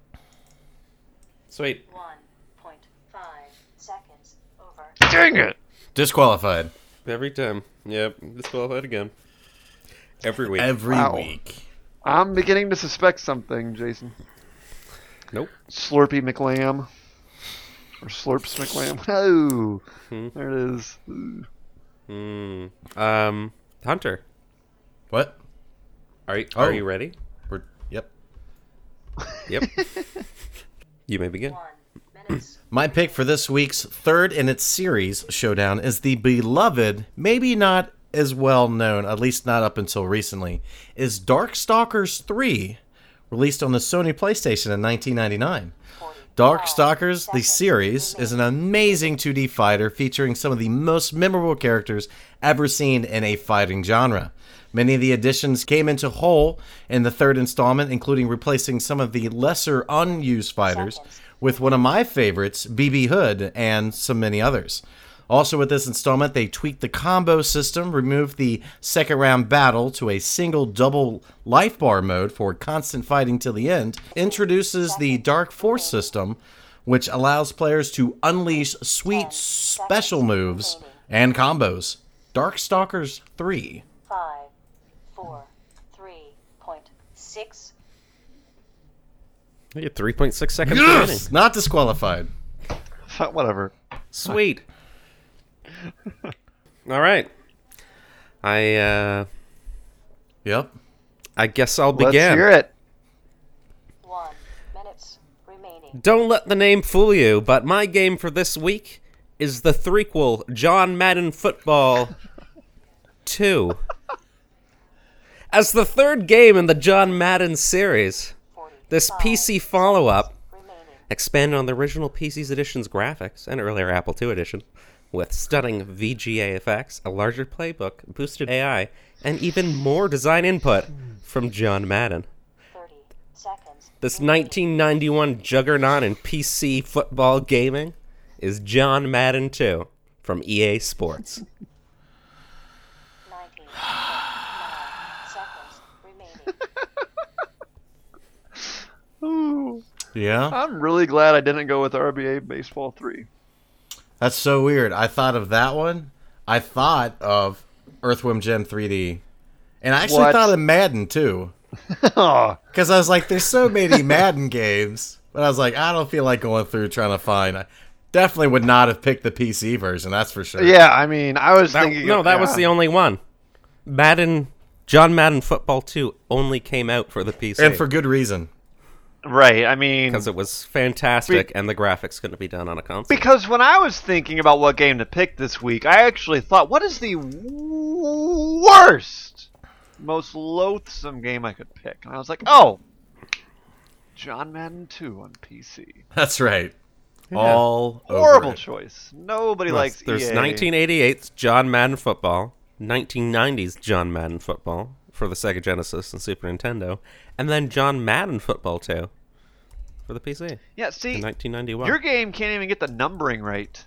Sweet. one point five seconds over. Dang it! Disqualified. Every time. Yep, disqualified again. Every week. Every Wow. week. I'm beginning to suspect something, Jason. Nope. Slurpy McLam. Or Slurps McLam. Oh, Hmm. there it is. Ooh. Hmm. Um, Hunter, What? are you, are Oh. you ready? We're, yep. Yep. You may begin. One minutes. My pick for this week's third in its series showdown is the beloved, maybe not as well known, at least not up until recently, is Darkstalkers three, released on the Sony PlayStation in nineteen ninety-nine. Darkstalkers, the series, is an amazing two D fighter featuring some of the most memorable characters ever seen in a fighting genre. Many of the additions came into whole in the third installment, including replacing some of the lesser unused fighters with one of my favorites, B B Hood, and some many others. Also with this installment, they tweaked the combo system, removed the second round battle to a single double life bar mode for constant fighting till the end, introduces the Dark Force system, which allows players to unleash sweet special moves and combos. Darkstalkers three. Five, four, three point six. You get three point six seconds remaining. Yes! Not disqualified. Whatever. Sweet. All right. I uh, Yep. I guess I'll Let's begin. hear it. One minutes remaining. Don't let the name fool you, but my game for this week is the threequel John Madden Football two. As the third game in the John Madden series, this P C follow-up Remaining. expanded on the original P C's edition's graphics and earlier Apple two edition, with stunning V G A effects, a larger playbook, boosted A I, and even more design input from John Madden. Thirty seconds. This remaining. nineteen ninety-one juggernaut in P C football gaming is John Madden two from E A Sports. Ninety nine seconds remaining. Ooh. Yeah. I'm really glad I didn't go with R B A Baseball three. That's so weird. I thought of that one. I thought of Earthworm Jim three D. And I actually What? thought of Madden too. Oh, Because I was like, there's so many Madden games. But I was like, I don't feel like going through trying to find. I definitely would not have picked the P C version, that's for sure. yeah, I mean, I was That- thinking... no, that yeah. was the only one. Madden, John Madden Football two only came out for the P C. And for good reason. Right, I mean... because it was fantastic and the graphics couldn't be done on a console. Because when I was thinking about what game to pick this week, I actually thought, what is the worst, most loathsome game I could pick? And I was like, oh, John Madden two on P C. That's right. Yeah. All Horrible over it. choice. Nobody Well, likes There's E A. nineteen eighty-eight's John Madden Football, nineteen ninety's John Madden Football for the Sega Genesis and Super Nintendo, and then John Madden Football two for the P C Yeah, in see, nineteen ninety-one. your game can't even get the numbering right.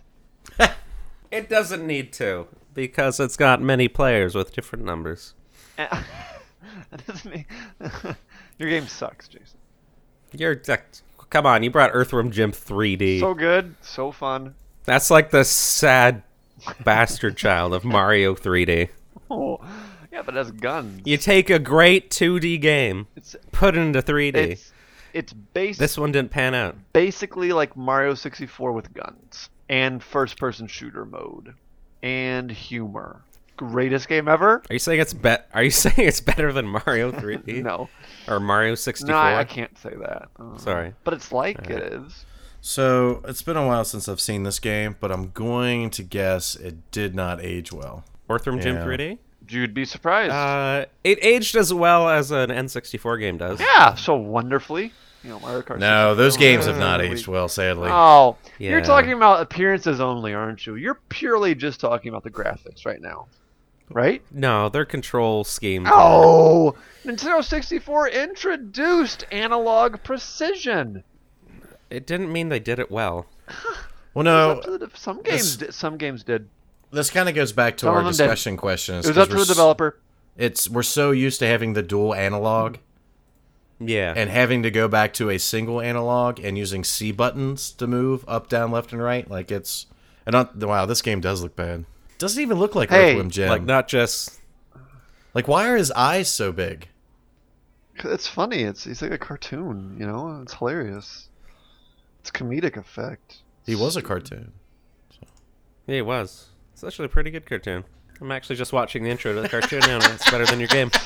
It doesn't need to, because it's got many players with different numbers. that doesn't mean... your game sucks, Jason. You're come on, you brought Earthworm Jim three D. So good, so fun. That's like the sad bastard child of Mario three D. Oh, yeah, but it has guns. You take a great two D game, It's put it into three D. it's it's bas- This one didn't pan out. basically like Mario sixty-four with guns and first-person shooter mode and humor. Greatest game ever? Are you saying it's bet? Are you saying it's better than Mario three D? No, Or Mario sixty-four? no, I, I can't say that. Uh, Sorry. but it's like it is. So, it's been a while since I've seen this game, but I'm going to guess it did not age well. Earthworm Jim Yeah. three D? You'd be surprised. Uh, it aged as well as an N sixty-four game does. yeah, so wonderfully. You know, Mario Kart. No, those sixty-four. games have not Uh, aged well, sadly. Oh, Yeah. you're talking about appearances only, aren't you? You're purely just talking about the graphics right now, right? No, their control schemes. Oh, Nintendo sixty-four introduced analog precision. It didn't mean they did it well. Well, It was no, up to the- some games, this- did, some games did. this kind of goes back to Some our of them did. discussion questions. It was 'cause up to we're the s- developer. It's we're so used to having the dual analog Yeah. and having to go back to a single analog and using C buttons to move up, down, left, and right. Like it's and not, wow, this game does look bad. Doesn't even look like Hey, Earthworm Jim. like not just. Like, why are his eyes so big? It's funny. It's he's like a cartoon. You know, it's hilarious. It's comedic effect. He was a cartoon. Yeah, it was. It's actually a pretty good cartoon. I'm actually just watching the intro to the cartoon now, and it's better than your game.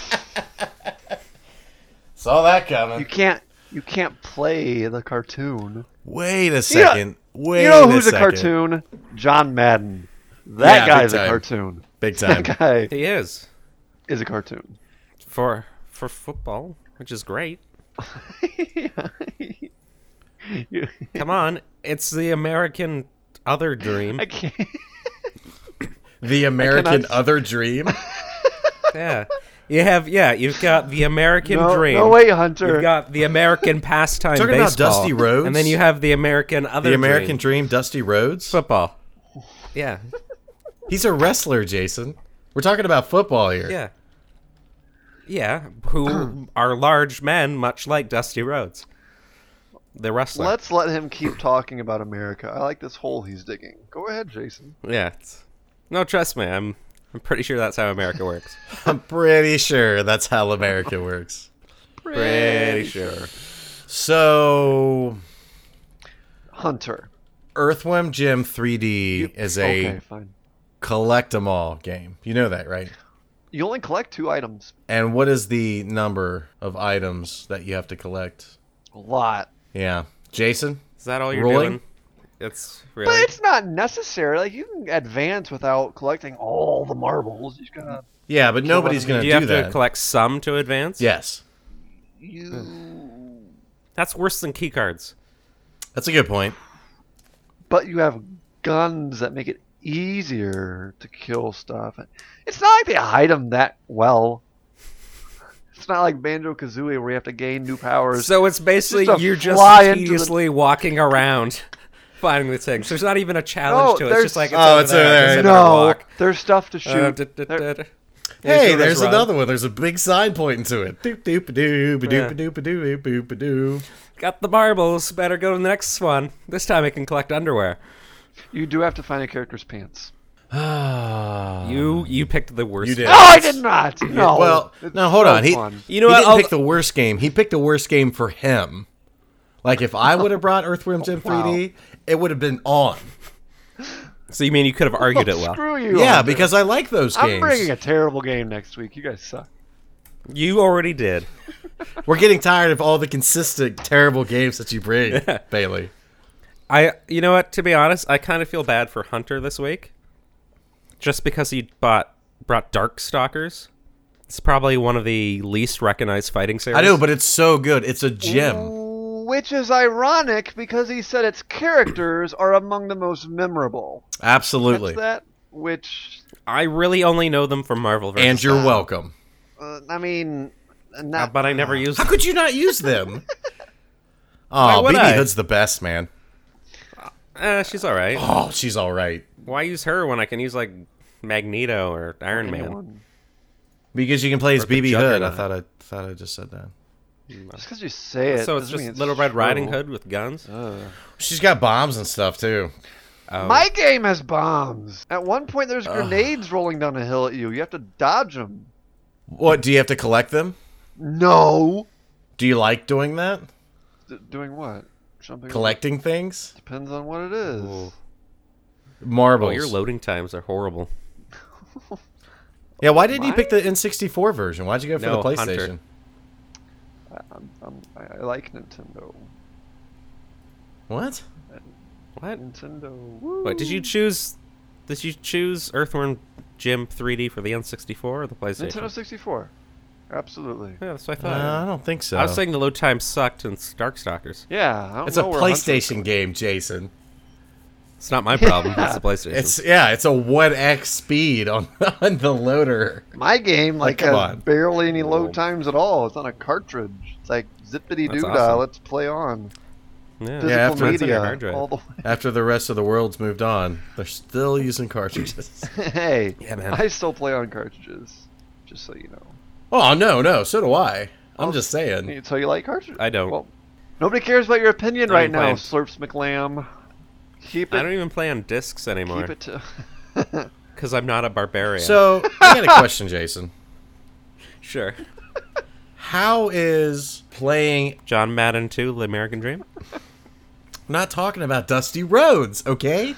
Saw that coming. You can't you can't play the cartoon. Wait a second. Wait you know a who's a second. cartoon? John Madden. That Yeah, guy's big a time. cartoon. Big time. That guy He is is a cartoon. for for football, which is great. You- Come on, it's the American other dream. I can't. The American cannot- Other Dream. Yeah, you have yeah, you've got the American No, dream. no way, Hunter. You've got the American pastime Talking about baseball, Dusty Rhodes? and then you have the American other The American dream, Dream, Dusty Rhodes. football. Yeah, He's a wrestler, Jason. We're talking about football here. yeah, yeah. Who are large men, much like Dusty Rhodes, the wrestler. Let's let him keep talking about America. I like this hole he's digging. Go ahead, Jason. Yeah, it's, No, trust me. I'm I'm pretty sure that's how America works. I'm pretty sure that's how America works. Pretty sure. So, Hunter. Earthworm Jim three D is a Okay, fine. collect 'em all game. You know that, right? You only collect two items. And what is the number of items that you have to collect? A lot. Yeah. Jason? Is that all you're Rolling? doing? It's But really. it's not necessary. Like, you can advance without collecting all the marbles. You just gotta... Yeah, but nobody's going do to you do have that. to collect some to advance? Yes. You... That's worse than key cards. That's a good point. But you have guns that make it easier to kill stuff. It's not like they hide them that well. It's not like Banjo-Kazooie where you have to gain new powers. So it's basically just a you're just fly into the- tediously walking around finding the things. There's not even a challenge No, to it. It's there's- just like it's Oh, over it's there. over there. Just sit there and no, walk. there's stuff to shoot. Uh, da- da- There- da- da. Hey, There's there's run. another one. There's a big sign pointing to it. Doop doop doo ba doop doop doop doop doop doo. Got the marbles. Better go to the next one. This time I can collect underwear. You do have to find a character's pants. You you picked the worst. You did. No, I did not. No. Well, It's no, hold so on. He, fun. You know he what? didn't I'll- pick the worst game. He picked the worst game for him. Like, if I would have brought Earthworm Jim wow. three D, it would have been on. So you mean you could have argued it well? Screw you. Yeah, Hunter. because I like those I'm games. bringing a terrible game next week. You guys suck. You already did. We're getting tired of all the consistent, terrible games that you bring, Bailey. I you know what? To be honest, I kind of feel bad for Hunter this week, just because he bought brought Darkstalkers. It's probably one of the least recognized fighting series. I know, but it's so good. It's a gem. Which is ironic because he said its characters are among the most memorable. Absolutely. That's that. Which, I really only know them from Marvel. versus. And you're welcome. uh, I mean, Uh, not. but I never used. How them. could you not use them? Why Oh, would B B I? Hood's the best, man. Eh, she's all right. Oh, she's all right. Why use her when I can use like Magneto or Iron Man? anyone. Because you can play as Or the B B Hood. I Juggernaut. thought I thought I just said that. Just because you say it. So it's doesn't mean just Little Red true. Riding Hood with guns. She's got bombs and stuff too. Oh. My game has bombs. At one point, there's grenades rolling down a hill at you. You have to dodge them. What, do you have to collect them? No. Do you like doing that? D- doing what? Jumping. Collecting things? Depends on what it is. Ooh. Marbles. Oh, your loading times are horrible. Yeah, why didn't you Mine? pick the N sixty-four version? Why'd you go for No, the PlayStation? Hunter. I, I'm, I'm, I I like Nintendo. What? What? Nintendo. Woo. Wait, did you choose? Did you choose Earthworm Jim three D for the N sixty-four or the PlayStation? Nintendo sixty-four. Absolutely. Yeah, that's what I Uh, thought. I don't think so. I was saying the load time sucked in Darkstalkers. Yeah. I don't it's a know where Hunter's PlayStation going. game, Jason. It's not my problem. It's the PlayStation. It's yeah, it's a one x speed on, on the loader. My game like come has on. barely any load times at all. It's on a cartridge. It's like zippity That's doo dah. awesome. Let's play on. yeah. Physical after it's on your media hard drive. all the way. After the rest of the world's moved on, they're still using cartridges. Hey, Yeah, man. I still play on cartridges. Just so you know. Oh no, no, so do I. I'm just saying. So you like cartridges? I don't. Well, nobody cares about your opinion I right don't now, play. Slurps McLam. Keep it. I don't even play on discs anymore keep it to. because I'm not a barbarian. So I got a question, Jason. sure. How is playing? John Madden two, The American Dream. I'm not talking about Dusty Roads, okay?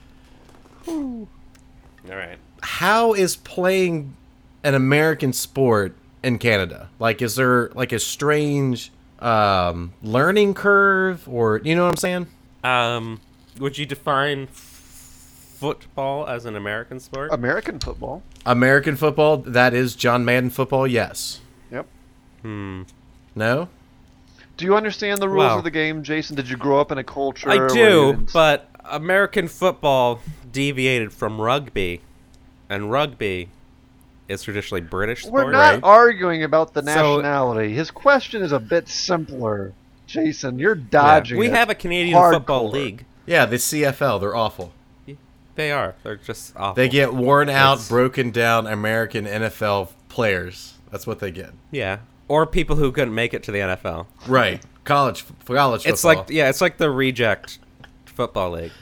All right. How is playing an American sport in Canada? Like, is there like a strange um, learning curve, or you know what I'm saying? Um, would you define f- football as an American sport? American football. American football, that is John Madden football. Yes. Yep. Hmm. No. Do you understand the rules Wow. of the game, Jason? Did you grow up in a culture? I where you do, didn't- but American football deviated from rugby, and rugby is traditionally British sport. We're not right? arguing about the So- nationality. His question is a bit simpler, Jason. You're dodging. We it. have a Canadian Hardcore. football league. Yeah, the C F L, they're awful. They are. They're just awful. They get worn out, It's- broken down American N F L players. That's what they get. Yeah. Or people who couldn't make it to the N F L. Right. College, college football. It's like yeah, it's like the reject football league.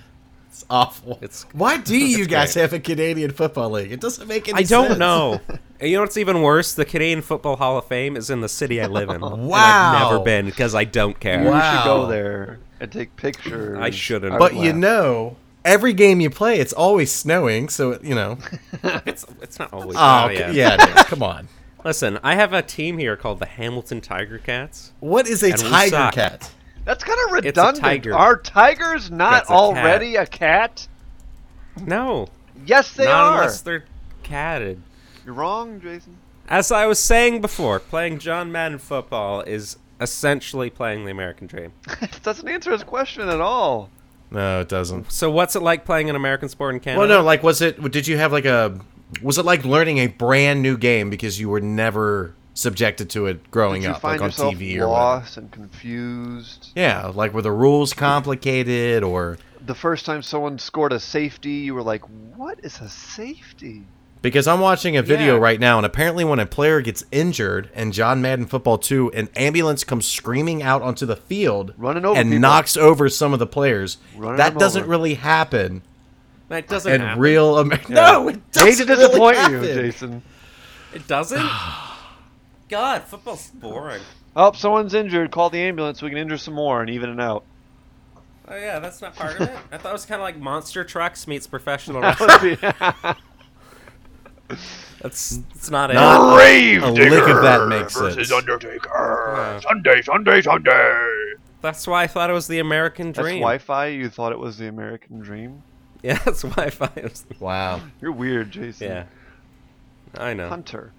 It's awful. It's Why do you guys great. have a Canadian Football League? It doesn't make any I sense. don't know. And you know what's even worse? The Canadian Football Hall of Fame is in the city I live in. And I've Wow. never been because I don't care. You Wow. should go there and take pictures. I shouldn't. I But would you laugh. know, every game you play, it's always snowing, so, you know. It's it's not always. Oh, Oh, yeah. yeah. yeah, it is. Come on. Listen, I have a team here called the Hamilton Tiger Cats. What is a And we tiger suck. cat? That's kind of It's a redundant. tiger. Are tigers not That's a already a cat? No, Yes, they not are. unless they're catted. You're wrong, Jason. As I was saying before, playing John Madden football is essentially playing the American dream. It doesn't answer his question at all. No, it doesn't. So what's it like playing an American sport in Canada? Well, no, like, was it, did you have like a, was it like learning a brand new game because you were never subjected to it growing Did you up, find like on yourself T V or whatever? lost and confused? Yeah, like were the rules complicated or, The first time someone scored a safety, you were like, "What is a safety?" because I'm watching a video Yeah. right now, and apparently when a player gets injured in John Madden Football two, an ambulance comes screaming out onto the field Running over and people. knocks over some of the players. Running that them doesn't over. really happen That doesn't in happen. real America. No, it Hate doesn't to really disappoint you, happen. Jason. It doesn't? God, football's boring. Oh, someone's injured. Call the ambulance. We can injure some more and even it out. Oh yeah, that's not part of it. I thought it was kind of like Monster Trucks meets professional That wrestling. would be- That's it's not it. Not Grave a lick of that makes versus sense. Undertaker. Yeah. Sunday, Sunday, Sunday. That's why I thought it was the American That's dream. Wi-Fi. You thought it was the American dream. Yeah, that's Wi-Fi. It was the- Wow. You're weird, Jason. Yeah, I know. Hunter.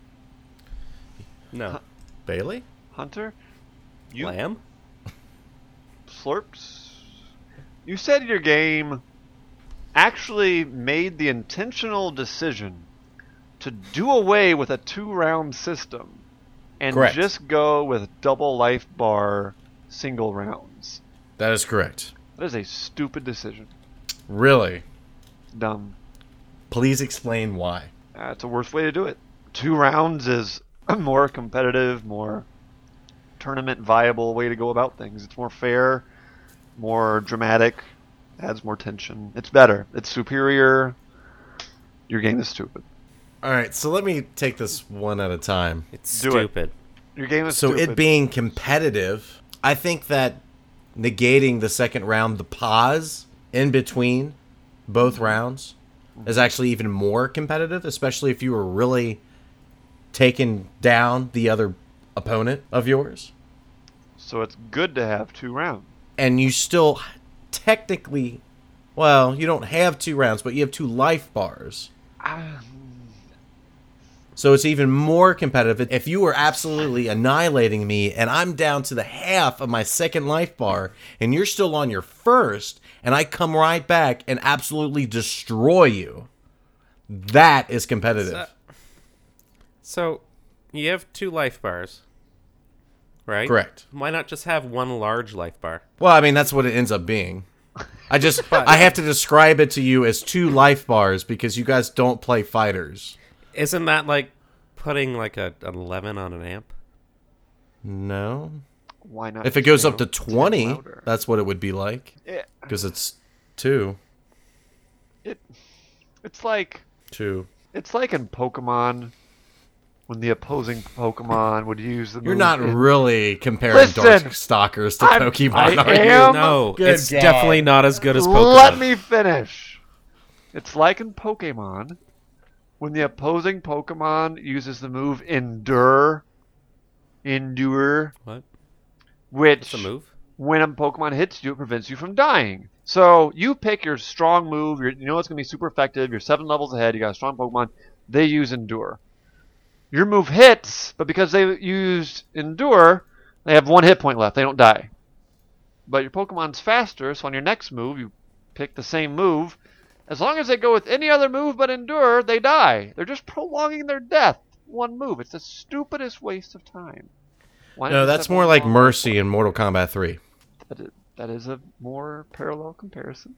No, Bailey? Hunter. You lamb. slurps. You said your game actually made the intentional decision to do away with a two-round system and Correct. just go with double life bar single rounds. That is correct. That is a stupid decision. Really? Dumb. Please explain why. That's a worse way to do it. Two rounds is a more competitive, more tournament viable way to go about things. It's more fair, more dramatic, adds more tension. It's better. It's superior. Your game is stupid. All right, so let me take this one at a time. It's Do it. stupid. Your game is So stupid. it being competitive, I think that negating the second round, the pause in between both rounds, is actually even more competitive, especially if you were really taking down the other opponent of yours. So it's good to have two rounds. And you still technically, well, you don't have two rounds, but you have two life bars. Ah, So it's even more competitive. If you were absolutely annihilating me and I'm down to the half of my second life bar and you're still on your first and I come right back and absolutely destroy you, that is competitive. So, so you have two life bars, right? Correct. Why not just have one large life bar? Well, I mean, that's what it ends up being. I just, I have to describe it to you as two life bars because you guys don't play fighters. Isn't that like putting like a an eleven on an amp? No. why not? If it just, goes you up know, to twenty, louder? that's what it would be like. Yeah, Because it's two. it, it's like Two. it's like in Pokemon when the opposing Pokemon would use the. You're move not in- really comparing Listen, Dark Stalkers to I'm- Pokemon, I are you? am- No, Good it's God. definitely not as good as Pokemon. Let me finish. It's like in Pokemon when the opposing Pokemon uses the move Endure. Endure. What? Which, It's a move. when a Pokemon hits you, it prevents you from dying. So you pick your strong move. You're, you know it's going to be super effective. You're seven levels ahead. You got a strong Pokemon. They use Endure. Your move hits, but because they used Endure, they have one hit point left. They don't die. But your Pokemon's faster, so on your next move, you pick the same move. As long as they go with any other move but Endure, they die. They're just prolonging their death. One move. It's the stupidest waste of time. Why not No, just that's have more one like long Mercy in Mortal Kombat three. that is, that is a more parallel comparison.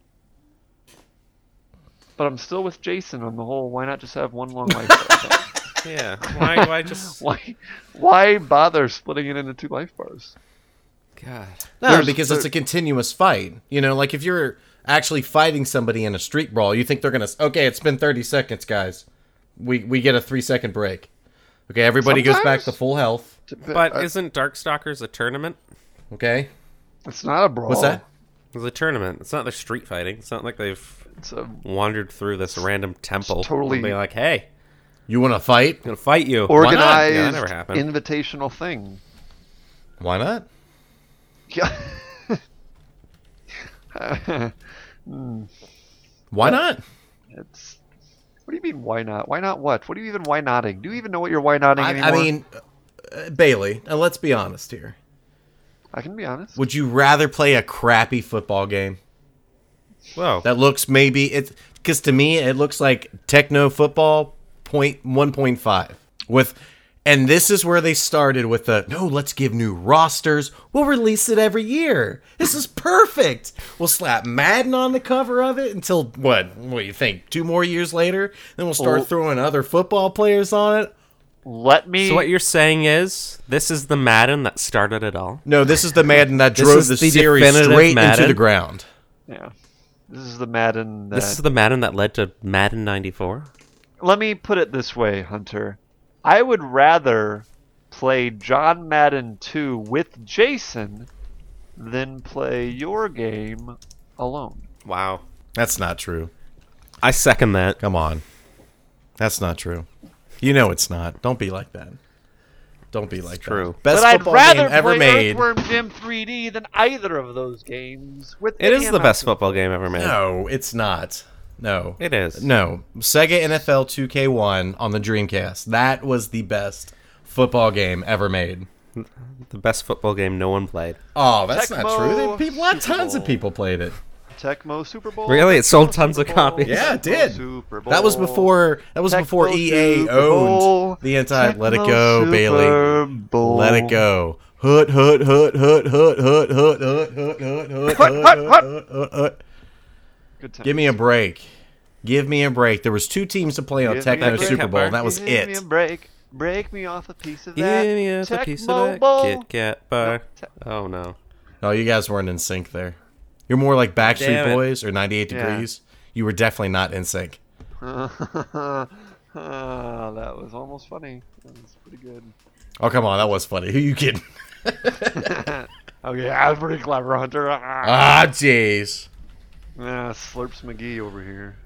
But I'm still with Jason on the whole, why not just have one long life bar? Yeah. Why? Why just? why, why bother splitting it into two life bars? God. No, There's- because it's there- a continuous fight. You know, like if you're actually fighting somebody in a street brawl, you think they're going to, okay, it's been thirty seconds, guys. We we get a three-second break. Okay, everybody goes back to Sometimes. full health. But Uh, isn't Darkstalkers a tournament? Okay? it's not a brawl. What's that? It's a tournament. It's not the street fighting. It's not like they've It's a wandered through this random temple. totally- and be like, hey, You want to fight? I'm gonna fight you. organized, Yeah, that never happened. invitational thing. Why not? Yeah. Why not? It's. What do you mean? Why not? Why not? What? What do you even? Why notting? Do you even know what you're why notting I, anymore? I mean, uh, Bailey, now let's be honest here. I can be honest. Would you rather play a crappy football game Whoa. that looks maybe it's because to me it looks like techno football point one point five with, and this is where they started with the no, let's give new rosters. We'll release it every year. This is perfect. We'll slap Madden on the cover of it until what? What do you think? Two more years later, then we'll start Oh. throwing other football players on it. Let me. So what you're saying is this is the Madden that started it all? No, this is the Madden that This drove is the, the series definitive straight into Madden? the ground. Yeah. This is the Madden. That, This is the Madden that led to Madden ninety-four? Let me put it this way, Hunter. I would rather play John Madden two with Jason than play your game alone. Wow. That's not true. I second that. Come on. That's not true. You know it's not. Don't be like that. Don't be like true. that. Best but I'd football rather game ever play made. Earthworm Jim three D than either of those games. With It any is the amount best of- football game ever made. No, it's not. No. It is. No. Sega N F L two K one on the Dreamcast. That was the best football game ever made. The best football game no one played. Oh, that's Tecmo not true. There- People, lot- Super tons of Bowl. people played it. Tecmo Super Bowl. Really? It sold tons Super of Bowl, copies? Yeah, it Tecmo did. Super That was Bowl. before. That was before Tecmo E A Super Bowl. owned the entire. Let it Tecmo go, Super Bailey. Bowl. Let it go. Hoot hoot hoot hoot hoot hoot hoot hoot hoot hoot hoot Hut, hut, hut. hoot hoot hoot. Good time. Give me a break. Give me a break. There was two teams to play on Give me a Tecmo break. Super Bowl. And that was Give me a it. break. Break me off a piece of Give that. me a Tecmo piece of that Bowl. Kit Kat bar. Te- Oh, no. No, you guys weren't in sync there. You're more like Backstreet Damn it. Boys or ninety-eight Yeah. Degrees. You were definitely not in sync. Ah, that was almost funny. That was pretty good. Oh, come on. That was funny. Who you kidding? Okay, that was pretty clever, Hunter. Ah, Ah, jeez. ah, Slurps McGee over here.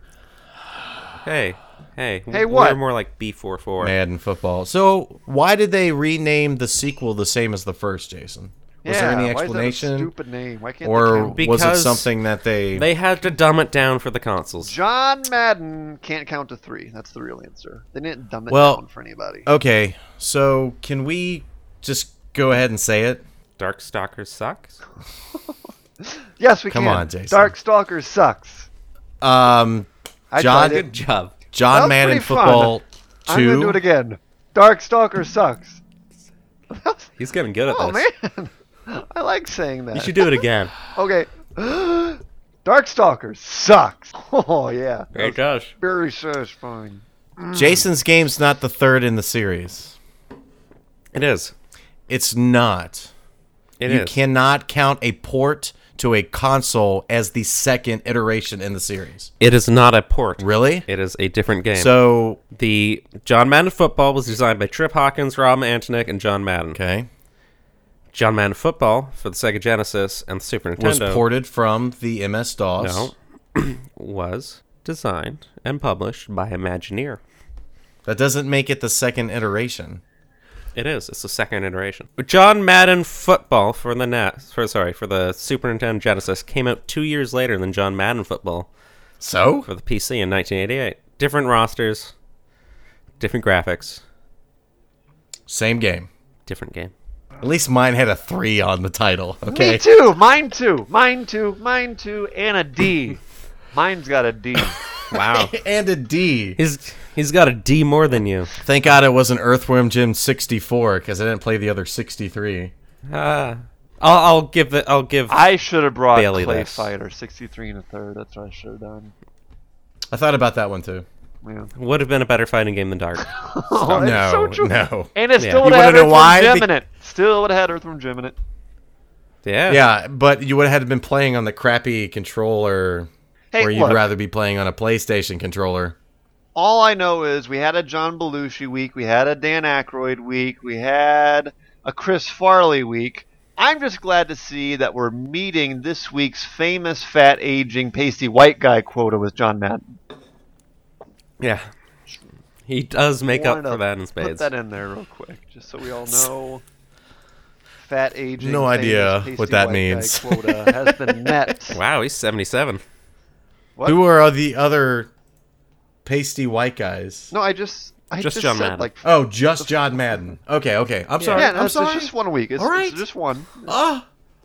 Hey. Hey. Hey, We're what? more like B forty-four. Madden football. So, why did they rename the sequel the same as the first, Jason? Was yeah, there any why is that a explanation? stupid name? Why can't Or they count? was it Because something that they... They had to dumb it down for the consoles. John Madden can't count to three. That's the real answer. They didn't dumb it Well- down for anybody. Okay, so can we just go ahead and say it? Darkstalkers sucks? Yes, we come can. on, Jason. Darkstalkers sucks. Um, I John- tried it. Good job. That John was Madden pretty fun. Football I'm gonna do two. it again. Darkstalkers sucks. He's getting good at Oh this. man, I like saying that. You should do it again. Okay. Darkstalkers sucks. Oh yeah. It does. Very satisfying. Jason's game's not the third in the series. It is. It's not. It you is. cannot count a port to a console as the second iteration in the series. It is not a port. Really? It is a different game. So, the John Madden Football was designed by Trip Hawkins, Rob Antoniuk, and John Madden. okay, John Madden Football for the Sega Genesis and the Super was Nintendo ported from the M S DOS. no, was designed and published by Imagineer. That doesn't make it the second iteration. It is. It's the second iteration. John Madden Football for the net, for sorry, for the Super Nintendo Genesis came out two years later than John Madden Football So? for the P C in nineteen eighty-eight. Different rosters, different graphics, Same game. different game. At least mine had a three on the title. Okay. Me too. Mine too. Mine too. Mine too. And a D. Mine's got a D. Wow. And a D. He's he's got a D more than you. Thank God it wasn't Earthworm Jim sixty-four because I didn't play the other sixty-three. Uh, I'll I'll give it. I'll give. I should have brought Bailey Clay this. Fighter sixty-three and a third. That's what I should have done. I thought about that one too. Yeah. Would have been a better fighting game than Dark. Oh, that's no, so true. no. And it Yeah. still You would have had wanna know Earthworm why? Jim Be- in it. Still would have had Earthworm Jim in it. Yeah. Yeah, but you would have had to been playing on the crappy controller, Hey, or you'd look. rather be playing on a PlayStation controller. All I know is we had a John Belushi week, we had a Dan Aykroyd week, we had a Chris Farley week. I'm just glad to see that we're meeting this week's famous fat aging pasty white guy quota with John Madden. Yeah. He does make up Wanted for to that in Put spades. that in there real quick, just so we all know. Fat aging. No famous idea pasty what that white means. guy quota has been met. Wow, he's seventy-seven. What? Who are the other pasty white guys? No, I just. I Just just, John said, Madden. like. Oh, just John Madden. Okay, okay. I'm sorry. Yeah, no, I'm it's, sorry. it's just one week. It's, All right. it's just one. Ah,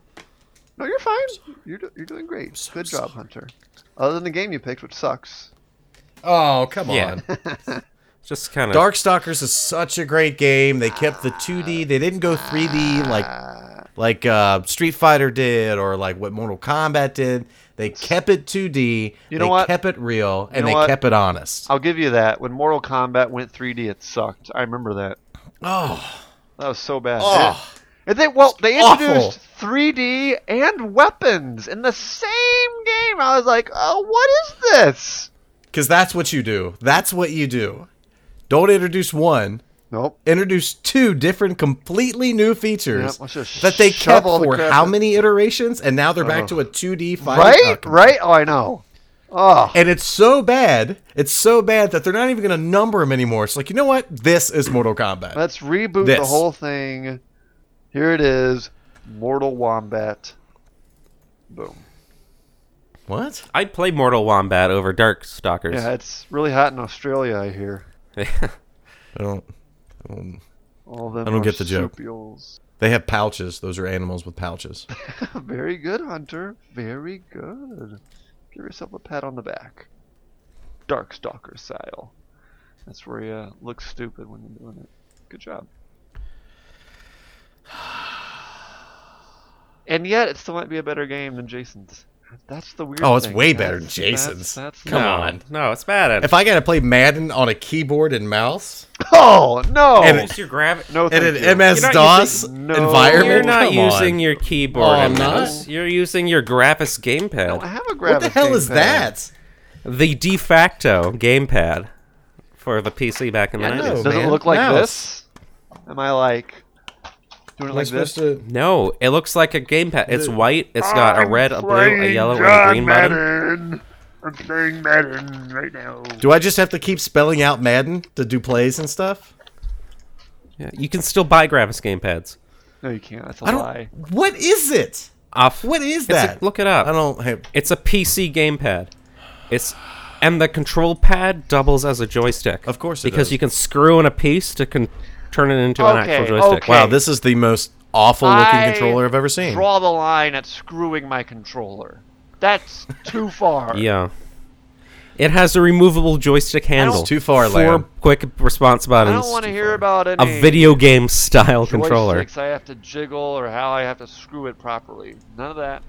No, you're fine. You're do- you're doing great. so Good job, sorry. Hunter. Other than the game you picked, which sucks. oh, come Yeah. on. Just kind of. Darkstalkers is such a great game. They kept the two D. They didn't go three D like like uh, Street Fighter did or like what Mortal Kombat did. They kept it two D. You know they what? kept it real, and know they what? kept it honest. I'll give you that. When Mortal Kombat went three D, it sucked. I remember that. Oh, That was so bad. oh. And they well, they Awful. introduced three D and weapons in the same game. I was like, oh, what is this? Because that's what you do. That's what you do. Don't introduce one. Nope. Introduce two different, completely new features Yep, let's just that they kept shovel the for crap how in. many iterations, and now they're back Oh. to a two D fighting. Right? uh, Right? Oh, I know. Oh. And it's so bad, it's so bad that they're not even going to number them anymore. It's like, you know what? This is Mortal Kombat. Let's reboot the This. whole thing. Here it is. Mortal Wombat. Boom. What? I'd play Mortal Wombat over Darkstalkers. Yeah, it's really hot in Australia, I hear. I don't, I don't- All them I don't get the joke. marsupials. They have pouches. Those are animals with pouches. Very good, Hunter. Very good. Give yourself a pat on the back. Darkstalker style. That's where you uh, look stupid when you're doing it. Good job. And yet, it still might be a better game than Jason's. That's the weird Oh, it's thing. way better than That's- Jason's. That's, that's Come no, on. No, it's bad at If I got to play Madden on a keyboard and mouse Oh, no! And Use your grav- no, in thank an you. M S You're not DOS using- No. environment, You're not come using on. your keyboard Oh, and I'm not? mouse. You're using your Gravis I don't gamepad. have a What the Gravis hell is gamepad. that? The de facto gamepad for the P C back in the I know. nineties. Does man. it look like Mouse. this? Am I like doing it Am I like this? supposed to? No, it looks like a gamepad. It's Is it- white. It's got a red, a blue, a yellow, and a green button. I'm playing Madden right now. Do I just have to keep spelling out Madden to do plays and stuff? Yeah, you can still buy Gravis gamepads. No, you can't. That's a I don't. lie. What is it? Off. What is It's a- that? look it up. I don't. Hey, It's a P C gamepad. It's and the control pad doubles as a joystick. Of course it because does. you can screw in a piece to con- turn it into an Okay, actual joystick. okay. wow, this is the most awful looking I controller I've ever seen. Draw the line at screwing my controller. That's too far. Yeah. It has a removable joystick handle. It's too far, Four Lamb. quick response I buttons. don't want to hear about A any video game style controller. joysticks I have to jiggle or how I have to screw it properly. None of that.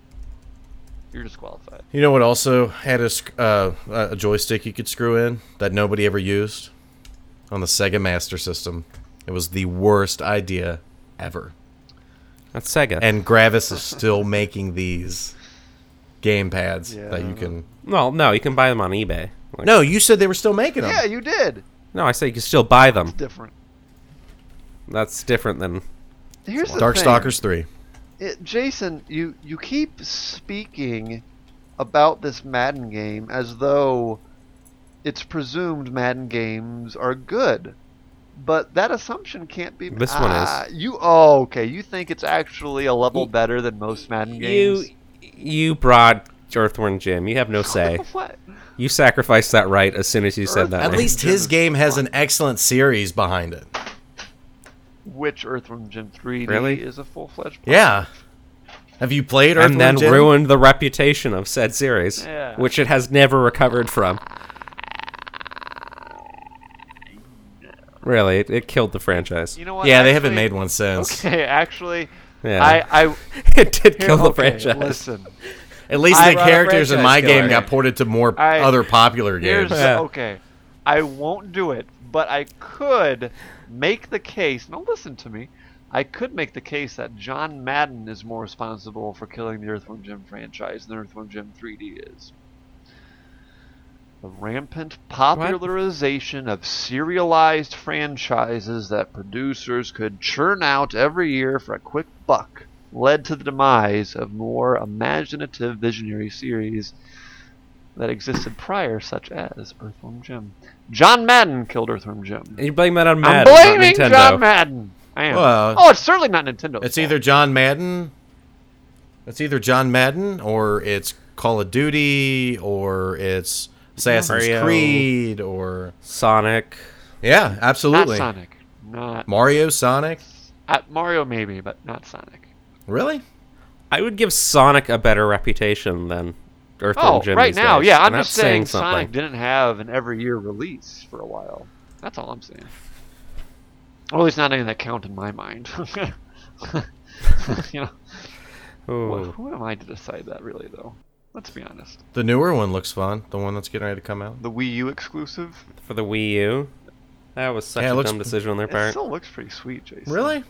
You're disqualified. You know what also had a, sc- uh, a joystick you could screw in that nobody ever used? On the Sega Master System. It was the worst idea ever. That's Sega. And Gravis is still making these game pads Yeah, that I you don't can... well, no, you can buy them on eBay. Like- No, you said they were still making them. Yeah, you did. No, I say you can still buy them. Different. That's different than. Here's the Darkstalkers three. thing. It, Jason, you you keep speaking about this Madden game as though it's presumed Madden games are good. But that assumption can't be. This one is. Ah, You oh okay? You think it's actually a level Y- better than most Madden games? You, you broad Earthworm Jim. You have no say. What? You sacrificed that right as soon as you said that. At name. least his game has an excellent series behind it. Which Earthworm Jim three D Really? is a full fledged? Yeah. Have you played Earthworm and then Jim? ruined the reputation of said series, Yeah. which it has never recovered from. Really, it, it killed the franchise. You know what? Yeah, they haven't actually- made one since. Okay, actually, Yeah. I I it did kill the okay, franchise. Listen. At least I- the Well, a characters in franchise my game killer. got ported to more I- other popular Here's games. Yeah. okay. I won't do it, but I could make the case. Now listen to me. I could make the case that John Madden is more responsible for killing the Earthworm Jim franchise than Earthworm Jim three D is. The rampant popularization of serialized franchises that producers could churn out every year for a quick buck led to the demise of more imaginative visionary series that existed prior, such as Earthworm Jim. John Madden killed Earthworm Jim. And you blame that on Madden, I'm blaming not Nintendo. John Madden. I am. Well, oh, it's certainly not Nintendo. It's either John Madden. It's either John Madden, or it's Call of Duty, or it's Assassin's Mario. Creed, or Sonic. yeah, not absolutely. Sonic. Not Mario, Sonic. uh, Mario, maybe, but not Sonic. Really? I would give Sonic a better reputation than Earthworm Oh, Jim right these now, days, yeah. I'm and just that's saying something. Sonic didn't have an every year release for a while. That's all I'm saying. Or at least not any that count in my mind. you know, Ooh. wh- who am I to decide that, really, though? Let's be honest. The newer one looks fun. The one that's getting ready to come out. The Wii U exclusive. For the Wii U, that was such Yeah, it a looks- dumb decision on their It part. still looks pretty sweet, Jason. Really?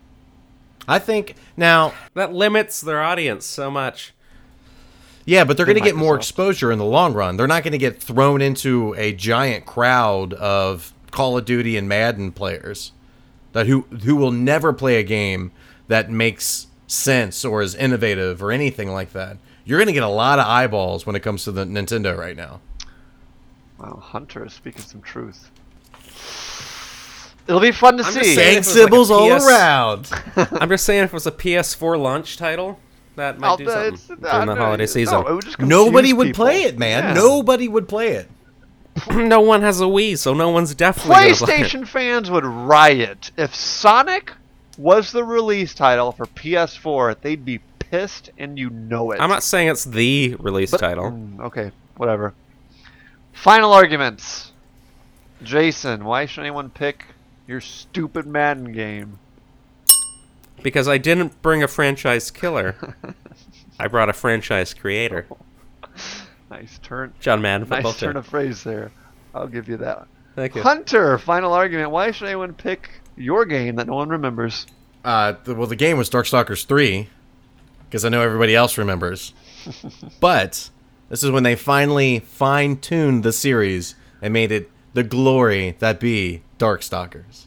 I think now. That limits their audience so much. Yeah, but they're Than going to get more Microsoft. exposure in the long run. They're not going to get thrown into a giant crowd of Call of Duty and Madden players that who who will never play a game that makes sense or is innovative or anything like that. You're going to get a lot of eyeballs when it comes to the Nintendo right now. Wow, Hunter is speaking some truth. It'll be fun to I'm see. just saying- Thanks, if it was Sibbles like a all P S around. I'm just saying, if it was a P S four launch title, that might I'll- do uh, something it's- during the uh, holiday no, season. it would just confuse Nobody would people. play it, man. Yeah. Nobody would play it. No one has a Wii, so no one's definitely gonna play it. PlayStation fans would riot if Sonic was the release title for P S four. They'd be pissed, and you know it. I'm not saying it's the release But- title. mm, okay, whatever. Final arguments. Jason, why should anyone pick your stupid Madden game? Because I didn't bring a franchise killer. I brought a franchise creator. Nice turn. John Madden Football Nice turn two. of phrase there. I'll give you that. Thank you. Hunter, final argument. Why should anyone pick your game that no one remembers? Uh, th- well, the game was Darkstalkers three, because I know everybody else remembers. But this is when they finally fine-tuned the series and made it the glory that be Darkstalkers.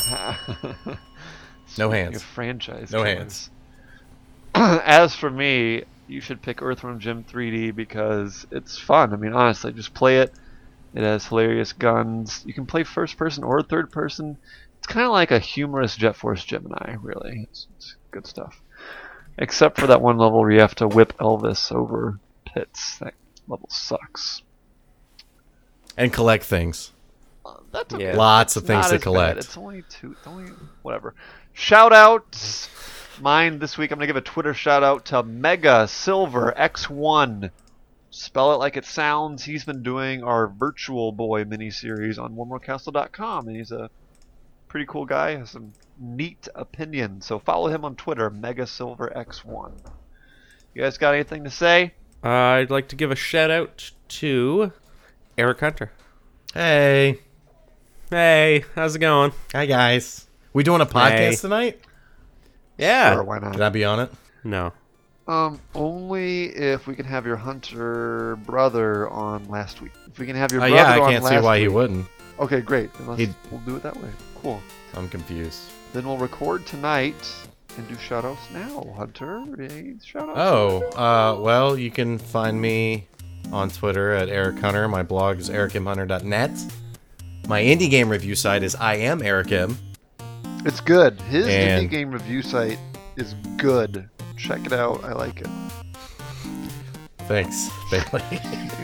No Your hands. franchise. No killers. hands. As for me, you should pick Earthworm Jim three D because it's fun. I mean, honestly, just play it. It has hilarious guns. You can play first person or third person. It's kind of like a humorous Jet Force Gemini, really. It's, it's good stuff. Except for that one level where you have to whip Elvis over pits. That level sucks. And collect things. Uh, that's okay. Yeah. Lots of It's things not to as collect. bad. It's only two. It's only whatever. Shout outs. Mine this week. I'm gonna give a Twitter shout out to Mega Silver X one. Spell it like it sounds. He's been doing our Virtual Boy miniseries on one more castle dot com, and he's a pretty cool guy. Has some neat opinions. So follow him on Twitter, Mega Silver X one. You guys got anything to say? Uh, I'd like to give a shout out to Eric Hunter. Hey. Hey, how's it going? Hi, guys. We doing a podcast Hey. tonight? Yeah. Sure, why not? Can I be on it? No. Um, only if we can have your Hunter brother on last week. If we can have your Uh, brother yeah, I on can't see last why he week- wouldn't. Okay, great. Then let's, He'd- we'll do it that way. Cool. I'm confused. Then we'll record tonight and do shoutouts now. Hunter, any shoutouts? Oh, uh, well, you can find me on Twitter at Eric Hunter. My blog is eric m hunter dot net. My indie game review site is I am Eric M. It's good. His And- indie game review site is good. Check it out. I like it. Thanks, Bailey.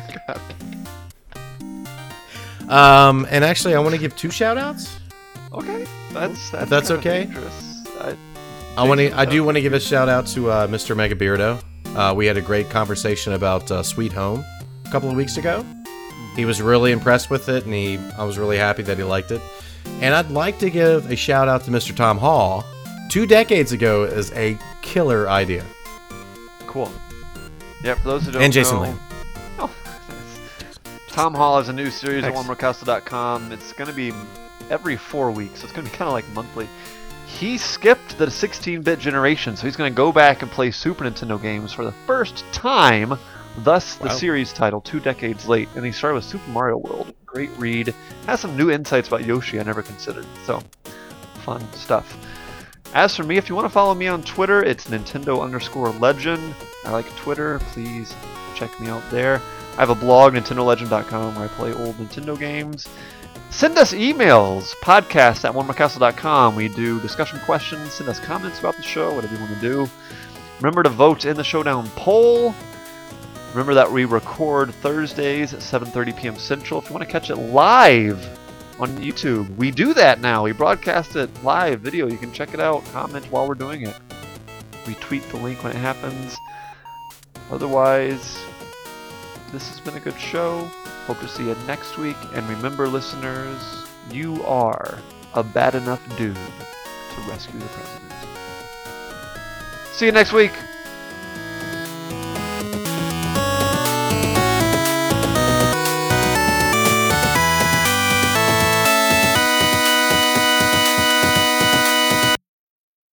um, and actually, I want to give two shout outs. Okay, that's that's, that's kinda okay. dangerous. I, I want to. I do want to give a shout out to uh, Mister Mega Beardo. Uh, we had a great conversation about uh, Sweet Home a couple of weeks ago. He was really impressed with it, and he. I was really happy that he liked it. And I'd like to give a shout out to Mister Tom Hall. Two decades ago is a killer idea. Cool. Yeah, for those who don't And Jason know, Lane. Oh, nice. Tom Hall has a new series Thanks. at one more castle dot com. It's going to be every four weeks, so it's going to be kind of like monthly. he skipped the sixteen-bit generation, so he's going to go back and play Super Nintendo games for the first time, thus the Wow. series title two decades late. And he started with Super Mario World. Great read. Has some new insights about Yoshi I never considered. So, fun stuff. As for me, if you want to follow me on Twitter, it's Nintendo underscore legend. I like Twitter. Please check me out there. I have a blog, Nintendo Legend dot com, where I play old Nintendo games. Send us emails, podcast at one more castle dot com. We do discussion questions. Send us comments about the show, whatever you want to do. Remember to vote in the Showdown poll. Remember that we record Thursdays at seven thirty p.m. Central. If you want to catch it live on YouTube, we do that now. We broadcast it live video. You can check it out, comment while we're doing it. We tweet the link when it happens. Otherwise, this has been a good show. Hope to see you next week. And remember, listeners, you are a bad enough dude to rescue the president. See you next week.